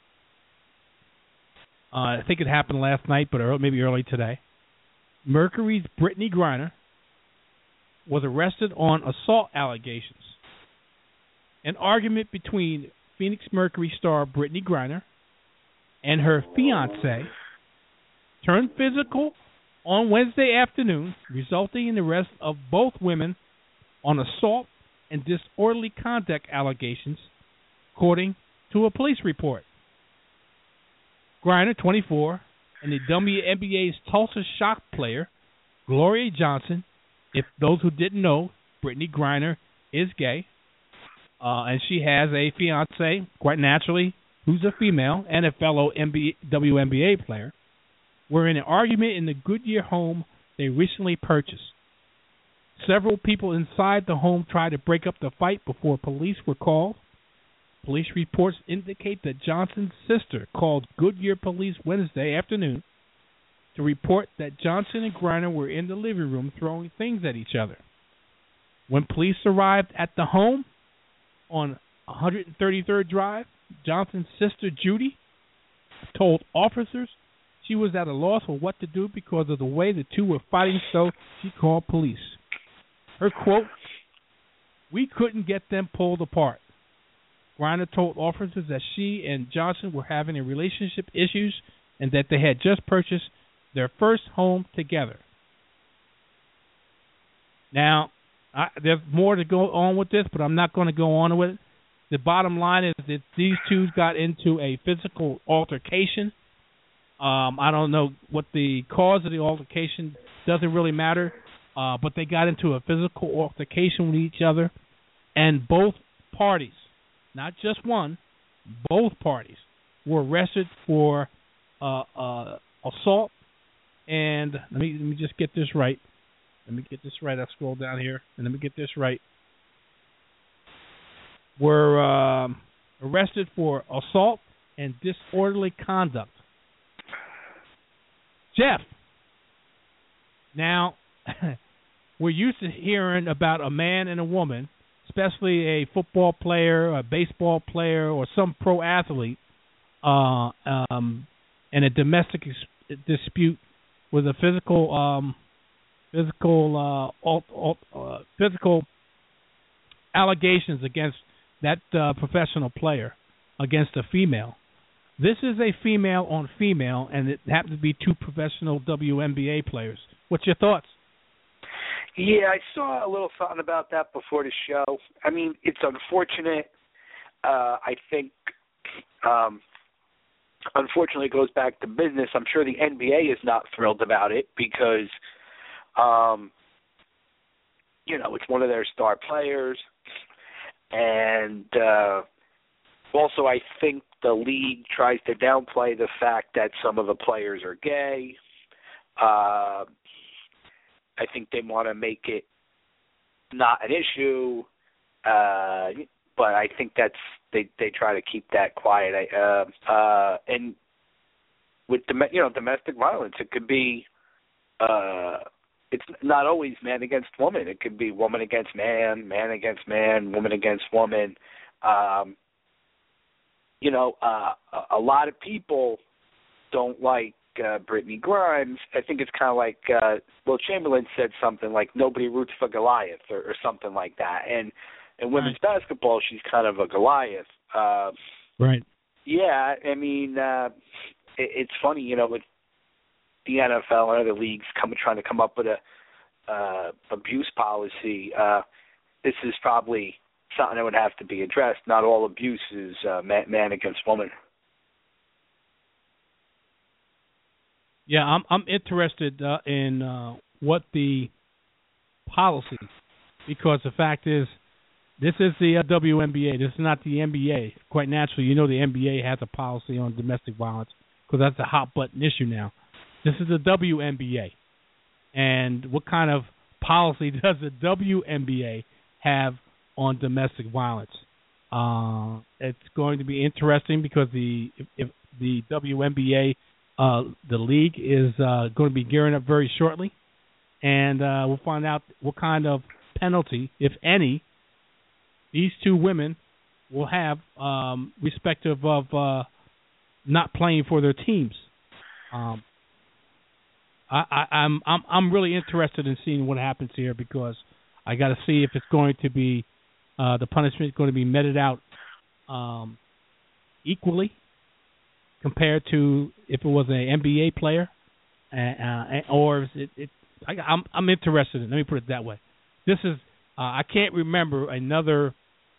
uh, I think it happened last night, but early, maybe early today, Mercury's Brittney Griner was arrested on assault allegations. An argument between Phoenix Mercury star Brittney Griner and her fiancé turned physical on Wednesday afternoon, resulting in the arrest of both women on assault and disorderly conduct allegations, according to a police report. Griner, twenty-four, and the W N B A's Tulsa Shock player, Gloria Johnson. If those who didn't know, Brittney Griner is gay, uh, and she has a fiancé, quite naturally, who's a female and a fellow N B A, W N B A player, were in an argument in the Goodyear home they recently purchased. Several people inside the home tried to break up the fight before police were called. Police reports indicate that Johnson's sister called Goodyear police Wednesday afternoon to report that Johnson and Griner were in the living room throwing things at each other. When police arrived at the home on one thirty-third Drive, Johnson's sister Judy told officers she was at a loss for what to do because of the way the two were fighting, so she called police. Her quote, "We couldn't get them pulled apart." Griner told officers that she and Johnson were having a relationship issues and that they had just purchased their first home together. Now, I, there's more to go on with this, but I'm not going to go on with it. The bottom line is that these two got into a physical altercation. Um, I don't know what the cause of the altercation, doesn't really matter, uh, but they got into a physical altercation with each other, and both parties, not just one, both parties were arrested for uh, uh, assault. And let me let me just get this right. Let me get this right. I'll scroll down here and let me get this right. Were um, arrested for assault and disorderly conduct. Jeff, now we're used to hearing about a man and a woman, especially a football player, a baseball player, or some pro athlete, uh, um, in a domestic ex- dispute with a physical, um, physical, uh, alt, alt, uh, physical allegations against that uh, professional player against a female. This is a female on female, and it happens to be two professional W N B A players. What's your thoughts? Yeah, I saw a little something about that before the show. I mean, it's unfortunate. Uh, I think, um, unfortunately, it goes back to business. I'm sure the N B A is not thrilled about it because, um, you know, it's one of their star players. And uh, also, I think the league tries to downplay the fact that some of the players are gay. Uh, I think they want to make it not an issue. Uh, I think that's they they try to keep that quiet. I, uh, uh, and with dom- you know domestic violence, it could be uh, it's not always man against woman. It could be woman against man, man against man, woman against woman. Um, you know, uh, a, a lot of people don't like uh, Brittany Grimes. I think it's kind of like uh, Will Chamberlain said something like nobody roots for Goliath or, or something like that. And in women's right. basketball, she's kind of a Goliath. Uh, right. Yeah, I mean, uh, it, it's funny, you know, with the N F L and other leagues coming trying to come up with a uh, abuse policy. Uh, this is probably something that would have to be addressed. Not all abuse is uh, man, man against woman. Yeah, I'm I'm interested uh, in uh, what the policy, because the fact is, this is the uh, W N B A. This is not the N B A. Quite naturally, you know the N B A has a policy on domestic violence because that's a hot button issue now. This is the W N B A, and what kind of policy does the W N B A have on domestic violence? Uh, it's going to be interesting because the if, if the W N B A Uh, the league is uh, going to be gearing up very shortly, and uh, we'll find out what kind of penalty, if any, these two women will have, um, respective of uh, not playing for their teams. Um, I, I, I'm I'm I'm really interested in seeing what happens here because I got to see if it's going to be uh, the punishment is going to be meted out um, equally, compared to if it was an N B A player, uh, or it, it, I, I'm I'm interested in. Let me put it that way. This is uh, I can't remember another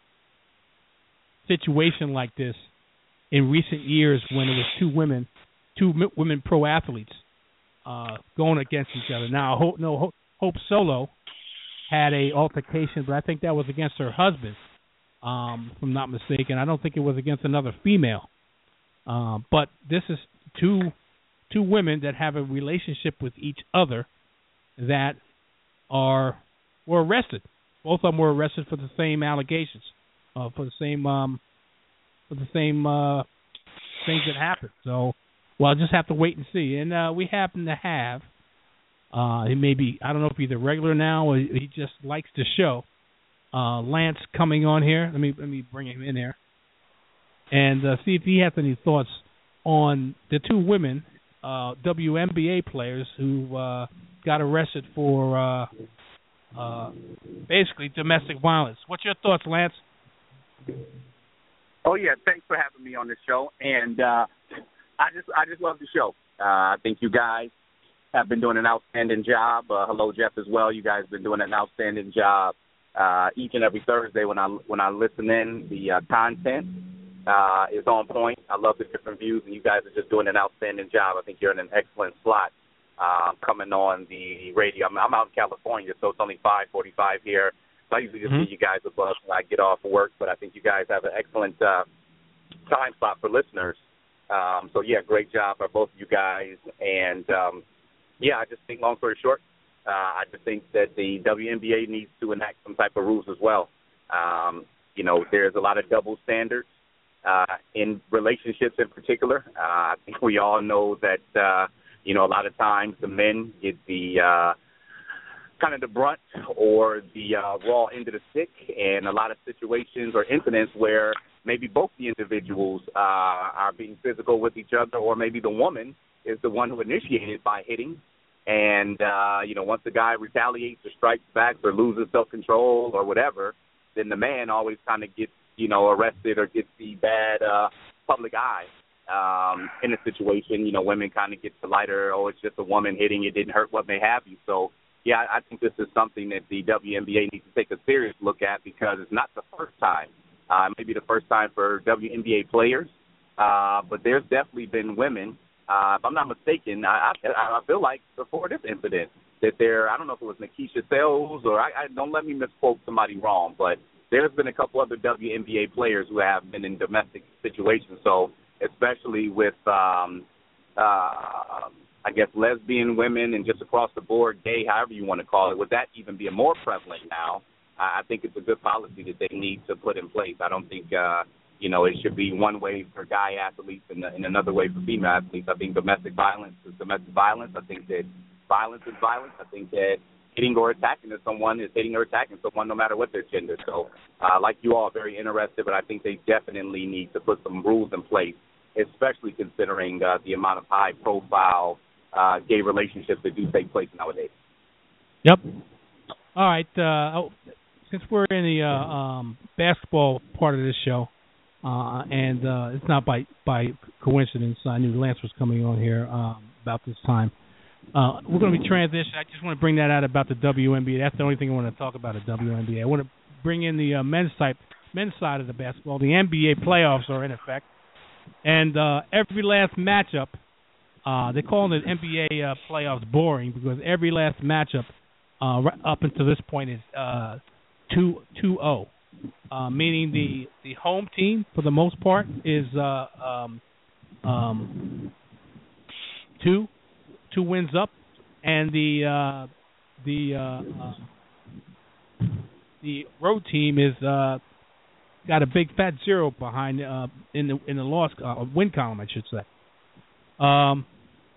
situation like this in recent years when it was two women, two women pro athletes uh, going against each other. Now, Hope, no Hope, Hope Solo had a altercation, but I think that was against her husband, um, if I'm not mistaken. I don't think it was against another female. Uh, but this is two two women that have a relationship with each other that are were arrested. Both of them were arrested for the same allegations, uh, for the same um, for the same uh, things that happened. So, well, I'll just have to wait and see. And uh, we happen to have uh, he may be I don't know if he's a regular now or he just likes the show. Uh, Lance coming on here. Let me let me bring him in here. And uh, see if he has any thoughts on the two women, uh, W N B A players who uh, got arrested for uh, uh, basically domestic violence. What's your thoughts, Lance? Oh yeah, thanks for having me on the show. And uh, I just I just love the show. Uh, I think you guys have been doing an outstanding job. Uh, hello, Jeff, as well. You guys have been doing an outstanding job uh, each and every Thursday when I when I listen in. The uh, content Uh, is on point. I love the different views, and you guys are just doing an outstanding job. I think you're in an excellent slot um, coming on the radio. I'm, I'm out in California, so it's only five forty-five here. So I usually just mm-hmm. give you guys a buzz when I get off work, but I think you guys have an excellent uh, time slot for listeners. Um, so, yeah, great job for both of you guys. And, um, yeah, I just think, long story short, uh, I just think that the W N B A needs to enact some type of rules as well. Um, you know, there's a lot of double standards. Uh, in relationships in particular. Uh, I think we all know that, uh, you know, a lot of times the men get the uh, kind of the brunt or the uh, raw end of the stick, and a lot of situations or incidents where maybe both the individuals uh, are being physical with each other, or maybe the woman is the one who initiated by hitting. And, uh, you know, once the guy retaliates or strikes back or loses self-control or whatever, then the man always kind of gets, you know, arrested or gets the bad uh, public eye um, in a situation. You know, women kind of get the lighter, oh, it's just a woman hitting, it didn't hurt, what may have you. So, yeah, I think this is something that the W N B A needs to take a serious look at because it's not the first time. Uh, maybe the first time for W N B A players, uh, but there's definitely been women, uh, if I'm not mistaken, I, I, I feel like before this incident that there, I don't know if it was Nikisha Sells or I, I don't let me misquote somebody wrong, but there's been a couple other W N B A players who have been in domestic situations. So especially with, um, uh, I guess, lesbian women and just across the board, gay, however you want to call it, would that even be more prevalent now I think it's a good policy that they need to put in place. I don't think, uh, you know, it should be one way for guy athletes and, and another way for female athletes. I think domestic violence is domestic violence. I think that violence is violence. I think that hitting or attacking someone is hitting or attacking someone no matter what their gender. So, uh, like you all, very interested, but I think they definitely need to put some rules in place, especially considering uh, the amount of high-profile uh, gay relationships that do take place nowadays. Yep. All right. Uh, oh, since we're in the uh, um, basketball part of this show, uh, and uh, it's not by, by coincidence, I knew Lance was coming on here um, about this time. Uh, we're going to be transitioning. I just want to bring that out about the W N B A. That's the only thing I want to talk about at W N B A. I want to bring in the uh, men's side, men's side of the basketball. The N B A playoffs are in effect, and uh, every last matchup, uh, they call the N B A uh, playoffs boring because every last matchup uh, up until this point is uh, two two zero, uh, meaning the the home team for the most part is uh, um, um, two. Two wins up, and the uh, the uh, uh, the road team is uh, got a big fat zero behind uh, in the in the loss uh, win column, I should say. Um,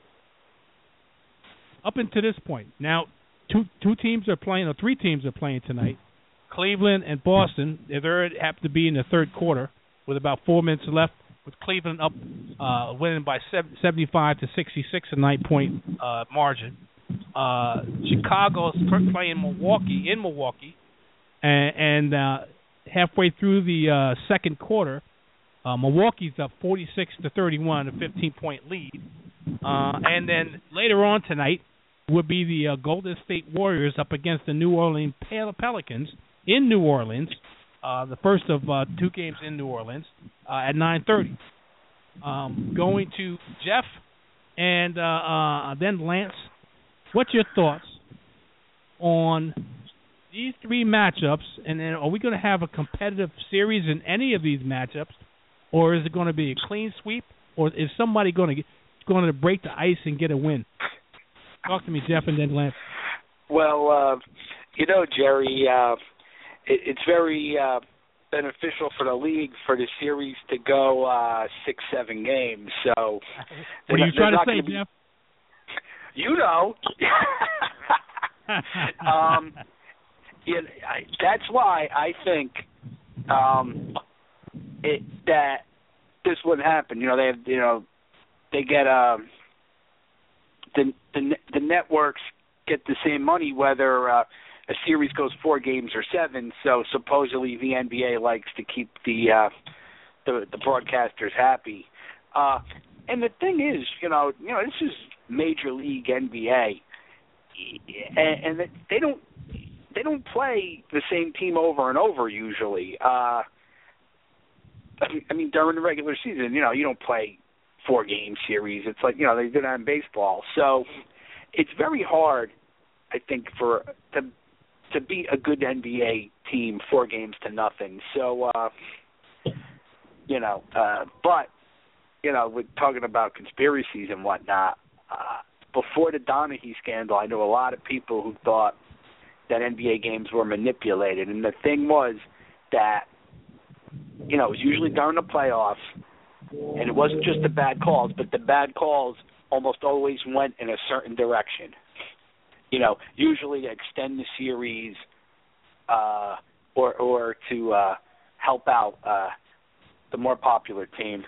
up until this point, now two two teams are playing, or three teams are playing tonight. Cleveland and Boston. They happen to be in the third quarter with about four minutes left. With Cleveland up, uh, winning by seventy-five to sixty-six, a nine-point uh, margin. Uh, Chicago is playing Milwaukee in Milwaukee, and, and uh, halfway through the uh, second quarter, uh, Milwaukee's up forty-six to thirty-one, a fifteen-point lead. Uh, and then later on tonight would be the uh, Golden State Warriors up against the New Orleans Pel- Pelicans in New Orleans. Uh, the first of uh, two games in New Orleans uh, at nine thirty. Um, going to Jeff and uh, uh, then Lance, what's your thoughts on these three matchups? And then are we going to have a competitive series in any of these matchups, or is it going to be a clean sweep, or is somebody going to get, going to break the ice and get a win? Talk to me, Jeff, and then Lance. Well, uh, you know, Jerry. Uh, It's very uh, beneficial for the league for the series to go uh, six, seven games. So, what are you trying to say, be, Jeff? You know, um, you know, I, that's why I think um, it, that this wouldn't happen. You know, they have, you know, they get uh, the the the networks get the same money whether. Uh, A series goes four games or seven, so supposedly the N B A likes to keep the uh, the, the broadcasters happy. Uh, and the thing is, you know, you know, this is Major League N B A, and, and they don't they don't play the same team over and over usually. Uh, I mean, during the regular season, you know, you don't play four game series. It's like, you know, they do that in baseball. So it's very hard, I think, for to to beat a good N B A team four games to nothing. So, uh, you know, uh, but, you know, we're talking about conspiracies and whatnot. Uh, before the Donaghy scandal, I knew a lot of people who thought that N B A games were manipulated. And the thing was that, you know, it was usually during the playoffs, and it wasn't just the bad calls, but the bad calls almost always went in a certain direction. You know, usually to extend the series uh, or or to uh, help out uh, the more popular team.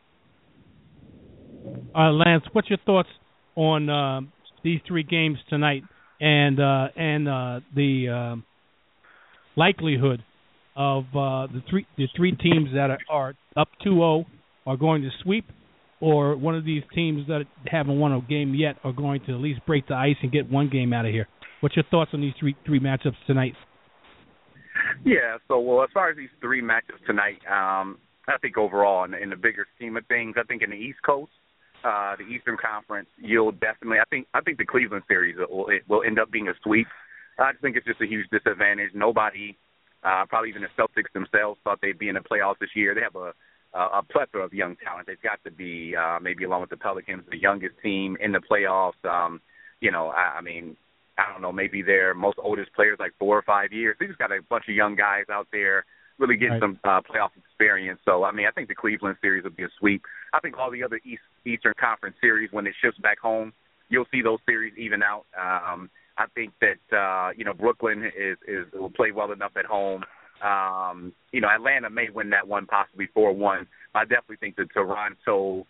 Uh, Lance, what's your thoughts on uh, these three games tonight and uh, and uh, the uh, likelihood of uh, the three the three teams that are, are up two oh are going to sweep, or one of these teams that haven't won a game yet are going to at least break the ice and get one game out of here? What's your thoughts on these three three matchups tonight? Yeah, so, well, as far as these three matchups tonight, um, I think overall in, in the bigger scheme of things, I think in the East Coast, uh, the Eastern Conference, you'll definitely, I think I think the Cleveland series will, it will end up being a sweep. I just think it's just a huge disadvantage. Nobody, uh, probably even the Celtics themselves, thought they'd be in the playoffs this year. They have a Uh, a plethora of young talent. They've got to be, uh, maybe along with the Pelicans, the youngest team in the playoffs. Um, you know, I, I mean, I don't know, maybe their most oldest players like four or five years. They just got a bunch of young guys out there really getting right. some uh, playoff experience. So, I mean, I think the Cleveland series will be a sweep. I think all the other East, Eastern Conference series, when it shifts back home, you'll see those series even out. Um, I think that, uh, you know, Brooklyn is, is will play well enough at home. Um, you know, Atlanta may win that one possibly four one. I definitely think that Toronto,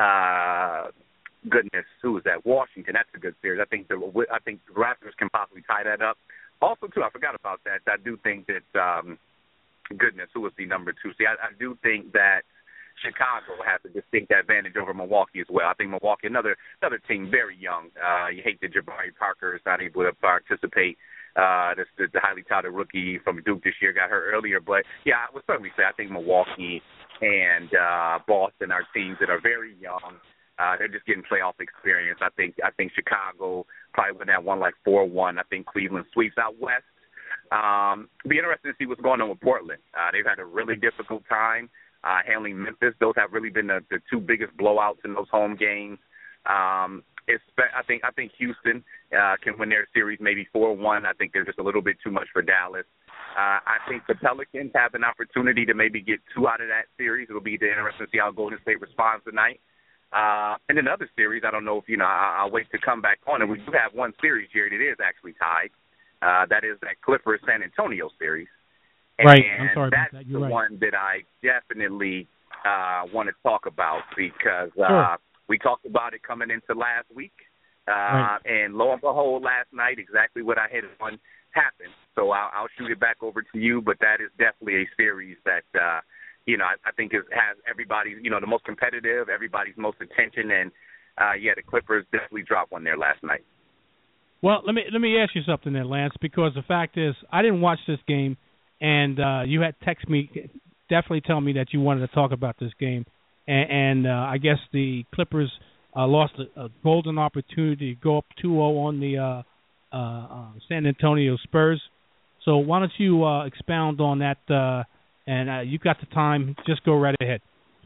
uh, goodness, who is that? Washington, that's a good series. I think the I think the Raptors can possibly tie that up. Also, too, I forgot about that. I do think that, um, goodness, who was the number two? See, I, I do think that Chicago has a distinct advantage over Milwaukee as well. I think Milwaukee, another another team, very young. Uh, you hate that Jabari Parker is not able to participate. Uh, this, the, the highly touted rookie from Duke this year got hurt earlier. But, yeah, I would certainly say I think Milwaukee and uh, Boston are teams that are very young. Uh, they're just getting playoff experience. I think I think Chicago probably win that one like four one. I think Cleveland sweeps out West. Um, it'll be interesting to see what's going on with Portland. Uh, they've had a really difficult time uh, handling Memphis. Those have really been the, the two biggest blowouts in those home games. Um, it's, I think I think Houston uh, can win their series maybe four one. I think they're just a little bit too much for Dallas. Uh, I think the Pelicans have an opportunity to maybe get two out of that series. It'll be interesting to see how Golden State responds tonight. Uh, and in other series, I don't know if, you know, I, I'll wait to come back on. And we do have one series, Jerry, that is actually tied. Uh, that is that Clippers-San Antonio series. And right. I'm sorry that's about that. You're the right. one that I definitely uh, want to talk about because uh, sure. we talked about it coming into last week. Uh, right. And lo and behold, last night, exactly what I hit on happened. So I'll, I'll shoot it back over to you, but that is definitely a series that uh, – you know, I, I think it has everybody's, you know, the most competitive, everybody's most attention, and, uh, yeah, the Clippers definitely dropped one there last night. Well, let me let me ask you something there, Lance, because the fact is I didn't watch this game, and uh, you had text me, definitely tell me that you wanted to talk about this game, and, and uh, I guess the Clippers uh, lost a, a golden opportunity to go up two oh on the uh, uh, uh, San Antonio Spurs. So why don't you uh, expound on that, uh, and uh, you got the time, just go right ahead.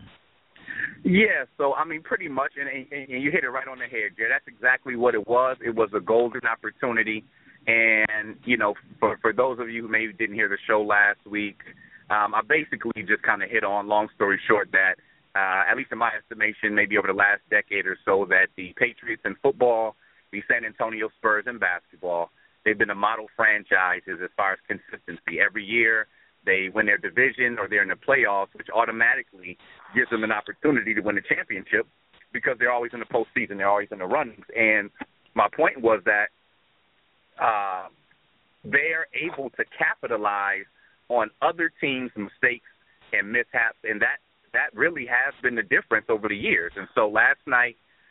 Yeah, so, I mean, pretty much, and, and, and you hit it right on the head, Jay. That's exactly what it was. It was a golden opportunity. And, you know, for, for those of you who maybe didn't hear the show last week, um, I basically just kind of hit on, long story short, that, uh, at least in my estimation, maybe over the last decade or so, that the Patriots in football, the San Antonio Spurs in basketball, they've been a model franchises as far as consistency. Every year, they win their division or they're in the playoffs, which automatically gives them an opportunity to win a championship because they're always in the postseason. They're always in the runnings. And my point was that uh, they're able to capitalize on other teams' mistakes and mishaps, and that, that really has been the difference over the years. And so last night,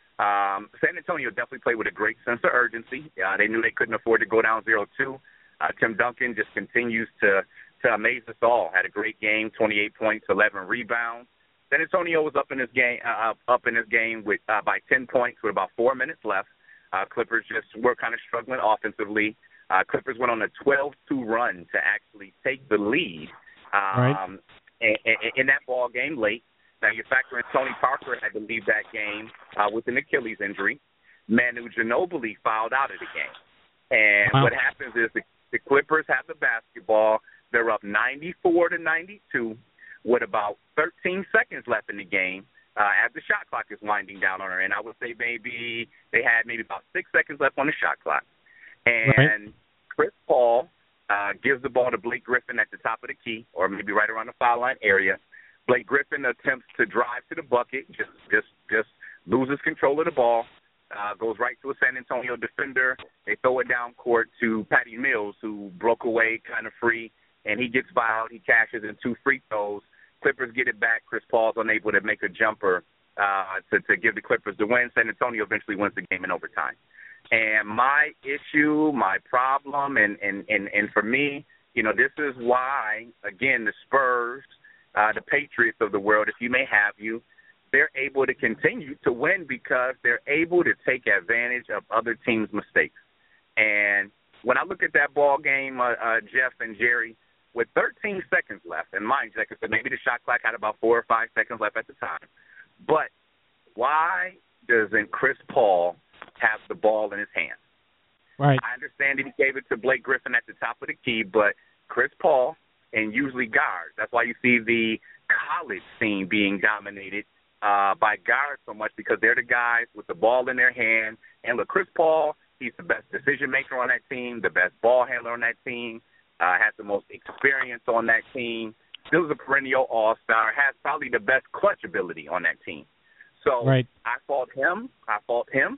um, San Antonio definitely played with a great sense of urgency. Uh, they knew they couldn't afford to go down zero two. Uh, Tim Duncan just continues to to amaze us all. Had a great game, twenty-eight points, eleven rebounds. San Antonio was up in this game, uh, up in this game with uh, by ten points with about four minutes left. Uh, Clippers just were kind of struggling offensively. Uh, Clippers went on a twelve two run to actually take the lead um, right. in, in, in that ball game late. Now you factor in Tony Parker had to leave that game uh, with an Achilles injury. Manu Ginobili fouled out of the game. And wow. what happens is the, the Clippers have the basketball. They're up ninety-four to ninety-two with about thirteen seconds left in the game uh, as the shot clock is winding down on her. And I would say maybe they had maybe about six seconds left on the shot clock. And right. Chris Paul uh, gives the ball to Blake Griffin at the top of the key, or maybe right around the foul line area. Blake Griffin attempts to drive to the bucket, just just just loses control of the ball, uh, goes right to a San Antonio defender. They throw it down court to Patty Mills, who broke away kind of free, and he gets fouled. He cashes in two free throws. Clippers get it back. Chris Paul's unable to make a jumper uh, to, to give the Clippers the win. San Antonio eventually wins the game in overtime. And my issue, my problem, and, and, and, and for me, you know, this is why, again, the Spurs, uh, the Patriots of the world, if you may have you, they're able to continue to win because they're able to take advantage of other teams' mistakes. And when I look at that ball game, uh, uh, Jeff and Jerry, with thirteen seconds left, and mind you, like I said, maybe the shot clock had about four or five seconds left at the time, but why doesn't Chris Paul have the ball in his hand? Right. I understand that he gave it to Blake Griffin at the top of the key, but Chris Paul and usually guards. That's why you see the college scene being dominated uh, by guards so much, because they're the guys with the ball in their hand. And look, Chris Paul, he's the best decision maker on that team, the best ball handler on that team, uh, has the most experience on that team. Still is a perennial all-star, has probably the best clutch ability on that team. So right. I fault him. I fault him.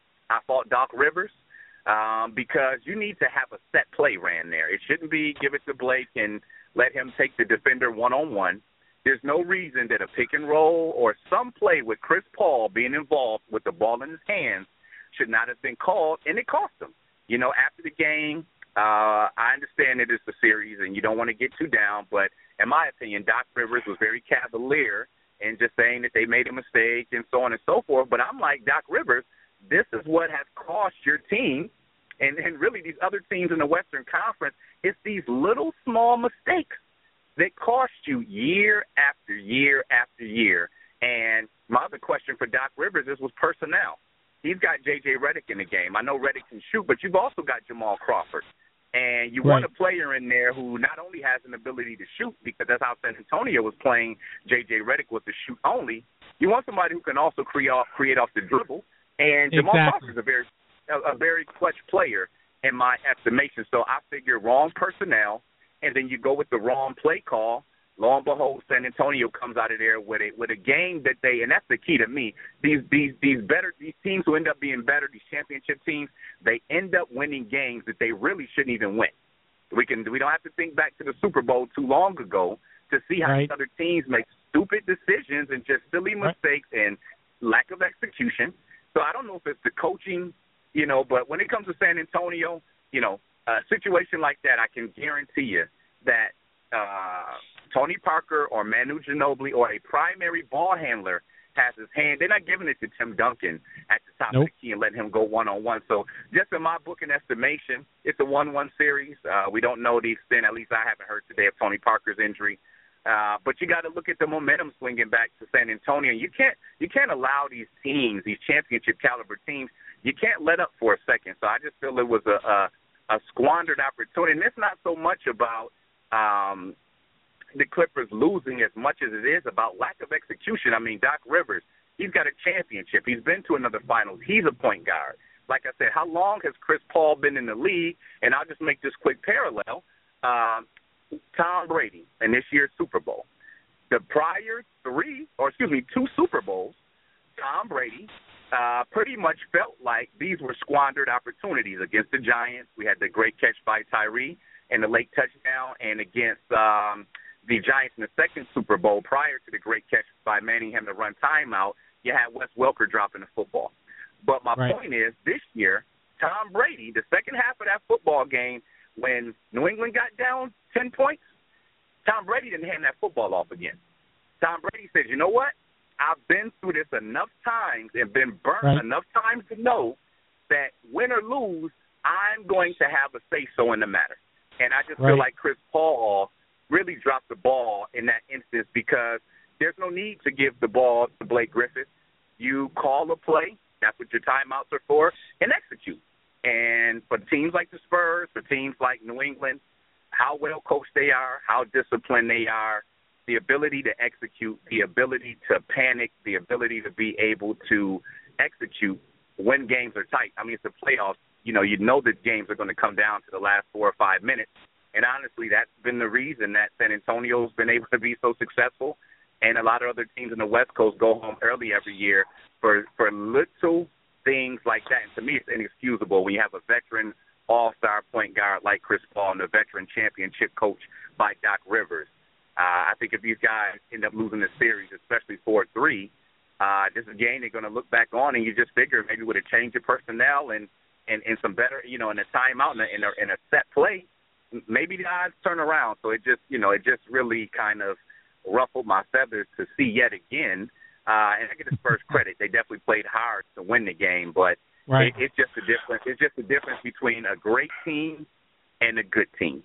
I fault Doc Rivers um, because you need to have a set play ran there. It shouldn't be give it to Blake and let him take the defender one-on-one. There's no reason that a pick and roll or some play with Chris Paul being involved with the ball in his hands should not have been called, and it cost him. You know, after the game, uh, I understand it is the series and you don't want to get too down, but in my opinion, Doc Rivers was very cavalier in just saying that they made a mistake and so on and so forth. But I'm like, Doc Rivers, this is what has cost your team, and, and really these other teams in the Western Conference, it's these little small mistakes that cost you year after year after year. And my other question for Doc Rivers is was personnel. He's got J J Redick in the game. I know Redick can shoot, but you've also got Jamal Crawford. And you right. want a player in there who not only has an ability to shoot, because that's how San Antonio was playing J J Redick was to shoot only. You want somebody who can also create off, create off the dribble. And Jamal exactly. Crawford is a very, a, a very clutch player in my estimation. So I figure wrong personnel, and then you go with the wrong play call. Lo and behold, San Antonio comes out of there with a with a game that they, and that's the key to me. These these these better these teams who end up being better, these championship teams, they end up winning games that they really shouldn't even win. We can we don't have to think back to the Super Bowl too long ago to see how right. other teams make stupid decisions and just silly mistakes right. and lack of execution. So I don't know if it's the coaching, you know, but when it comes to San Antonio, you know, a situation like that, I can guarantee you that uh, Tony Parker or Manu Ginobili or a primary ball handler has his hand. They're not giving it to Tim Duncan at the top nope. of the key and letting him go one-on-one. So just in my book and estimation, it's a one-one series. Uh, we don't know the extent, at least I haven't heard today, of Tony Parker's injury. Uh, but you got to look at the momentum swinging back to San Antonio. You can't you can't allow these teams, these championship caliber teams, you can't let up for a second. So I just feel it was a, a, a squandered opportunity. And it's not so much about um, the Clippers losing as much as it is about lack of execution. I mean, Doc Rivers, he's got a championship. He's been to another finals. He's a point guard. Like I said, how long has Chris Paul been in the league? And I'll just make this quick parallel. Um, Tom Brady in this year's Super Bowl. The prior three, or excuse me, two Super Bowls, Tom Brady uh, pretty much felt like these were squandered opportunities. Against the Giants, we had the great catch by Tyree and the late touchdown, and against um, the Giants in the second Super Bowl prior to the great catch by Manningham to run timeout, you had Wes Welker dropping the football. But my right. point is, this year, Tom Brady, the second half of that football game, when New England got down ten points, Tom Brady didn't hand that football off again. Tom Brady said, you know what? I've been through this enough times and been burnt right. enough times to know that win or lose, I'm going to have a say-so in the matter. And I just right. feel like Chris Paul really dropped the ball in that instance because there's no need to give the ball to Blake Griffin. You call a play, that's what your timeouts are for, and execute. And for teams like the Spurs, for teams like New England, how well coached they are, how disciplined they are, the ability to execute, the ability to panic, the ability to be able to execute when games are tight. I mean, it's the playoffs. You know, you know that games are going to come down to the last four or five minutes. And honestly, that's been the reason that San Antonio's been able to be so successful. And a lot of other teams in the West Coast go home early every year for, for little things like that. And to me, it's inexcusable when you have a veteran all-star point guard like Chris Paul and a veteran championship coach by Doc Rivers. Uh, I think if these guys end up losing the series, especially four three, uh, this is a game they're going to look back on, and you just figure maybe with a change of personnel and, and, and some better, you know, in a timeout and a, in, a, in a set play, maybe the odds turn around. So it just, you know, it just really kind of ruffled my feathers to see yet again. Uh, and I give the Spurs credit; they definitely played hard to win the game, but right. it, it's just a difference. It's just a difference between a great team and a good team.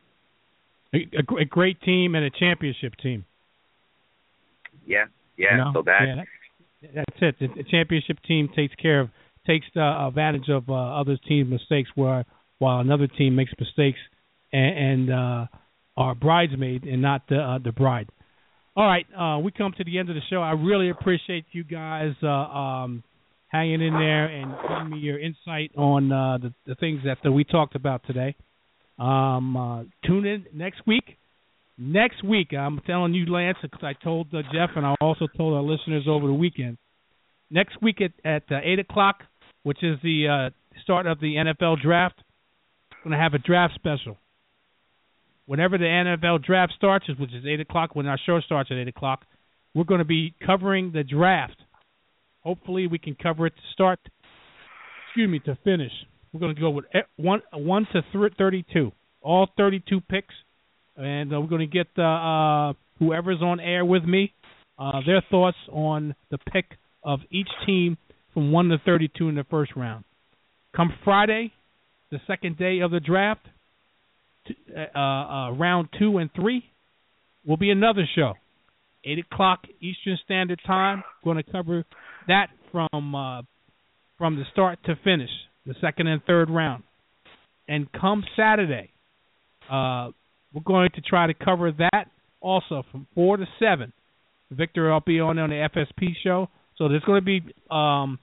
A, a great team and a championship team. Yeah, yeah. You know? So that, yeah, that that's it. The, the championship team takes care of takes uh, advantage of uh, other teams' mistakes, where while another team makes mistakes and, and uh, are bridesmaid and not the, uh, the bride. All right, uh, we come to the end of the show. I really appreciate you guys uh, um, hanging in there and giving me your insight on uh, the, the things that, that we talked about today. Um, uh, tune in next week. Next week, I'm telling you, Lance, because I told uh, Jeff and I also told our listeners over the weekend. Next week at, at uh, eight o'clock, which is the uh, start of the N F L draft, we're going to have a draft special. Whenever the N F L draft starts, which is eight o'clock, when our show starts at eight o'clock, we're going to be covering the draft. Hopefully we can cover it to start, excuse me, to finish. We're going to go with one, one to thirty-two, all thirty-two picks, and uh, we're going to get uh, uh, whoever's on air with me, uh, their thoughts on the pick of each team from one to thirty-two in the first round. Come Friday, the second day of the draft, Uh, uh, round two and three will be another show, eight o'clock Eastern Standard Time. Going to cover that from uh, from the start to finish, the second and third round. And come Saturday, uh, we're going to try to cover that also from four to seven. Victor, I'll be on on the F S P show, so there's going to be um,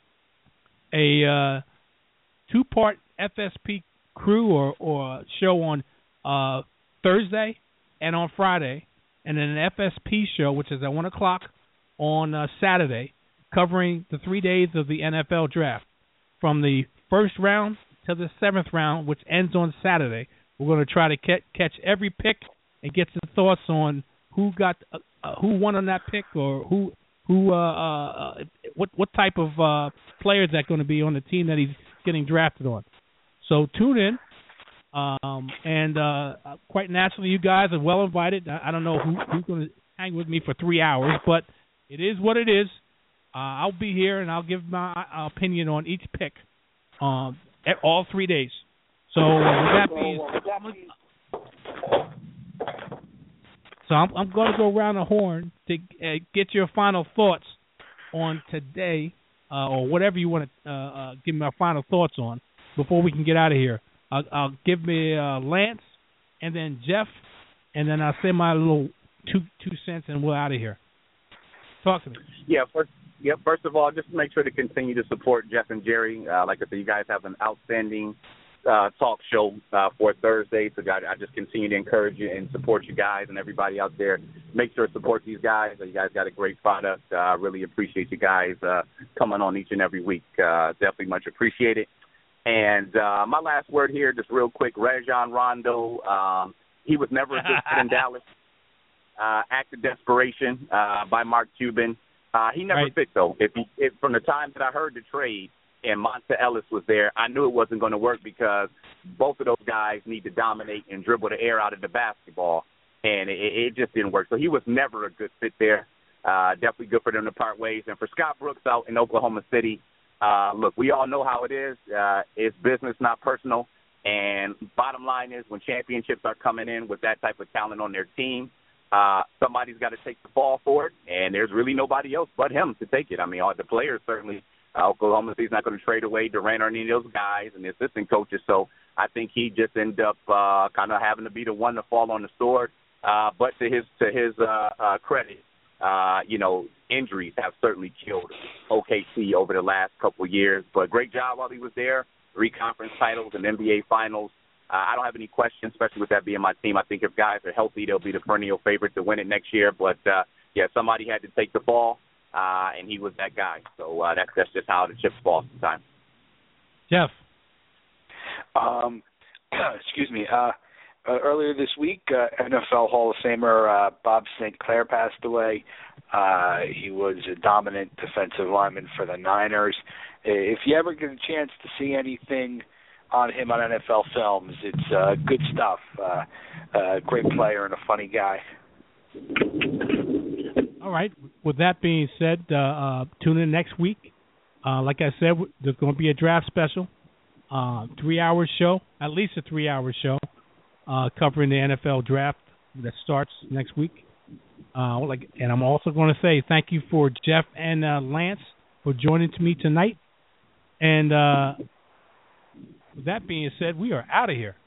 a uh, two-part F S P crew or, or show on uh, Thursday and on Friday, and then an F S P show, which is at one o'clock on uh, Saturday, covering the three days of the N F L draft. From the first round to the seventh round, which ends on Saturday, we're going to try to catch, catch every pick and get some thoughts on who got uh, uh, who won on that pick or who who uh, uh, what what type of uh, player is that going to be on the team that he's getting drafted on. So tune in, um, and uh, quite naturally, you guys are well invited. I, I don't know who, who's going to hang with me for three hours, but it is what it is. Uh, I'll be here, and I'll give my uh, opinion on each pick um, at all three days. So uh, with that being so I'm, I'm going to go around the horn to uh, get your final thoughts on today, uh, or whatever you want to uh, uh, give me my final thoughts on. Before we can get out of here, I'll, I'll give me uh, Lance, and then Jeff, and then I'll say my little two two cents, and we're out of here. Talk to me. Yeah, first, yeah. First of all, just make sure to continue to support Jeff and Jerry. Uh, like I said, you guys have an outstanding uh, talk show uh, for Thursday, so I, I just continue to encourage you and support you guys and everybody out there. Make sure to support these guys. You guys got a great product. I uh, really appreciate you guys uh, coming on each and every week. Uh, definitely much appreciated. And uh, my last word here, just real quick, Rajon Rondo, um, he was never a good fit in Dallas. Uh, act of desperation uh, by Mark Cuban. Uh, he never right. fit, though. If, he, if From the time that I heard the trade and Monta Ellis was there, I knew it wasn't going to work because both of those guys need to dominate and dribble the air out of the basketball, and it, it just didn't work. So he was never a good fit there. Uh, definitely good for them to part ways. And for Scott Brooks out in Oklahoma City, Uh, look, we all know how it is. Uh, it's business, not personal. And bottom line is when championships are coming in with that type of talent on their team, uh, somebody's got to take the fall for it, and there's really nobody else but him to take it. I mean, all the players certainly, uh, Oklahoma City's not going to trade away Durant or any of those guys and the assistant coaches. So I think he just ended up uh, kind of having to be the one to fall on the sword. Uh, but to his to his uh, uh, credit, Uh, you know, injuries have certainly killed O K C over the last couple of years. But great job while he was there. Three conference titles and N B A finals. Uh, I don't have any questions, especially with that being my team. I think if guys are healthy, they'll be the perennial favorite to win it next year. But, uh, yeah, somebody had to take the ball, uh, and he was that guy. So uh, that's, that's just how the chips fall sometimes. Jeff. Um, excuse me. Uh, Uh, earlier this week, uh, N F L Hall of Famer uh, Bob Saint Clair passed away. Uh, he was a dominant defensive lineman for the Niners. If you ever get a chance to see anything on him on N F L films, it's uh, good stuff. Uh, uh, great player and a funny guy. All right. With that being said, uh, uh, tune in next week. Uh, like I said, there's going to be a draft special, uh, three-hour show, at least a three-hour show. Uh, covering the N F L draft that starts next week. Uh, like, and I'm also going to say thank you for Jeff and uh, Lance for joining to me tonight. And uh, With that being said, we are out of here.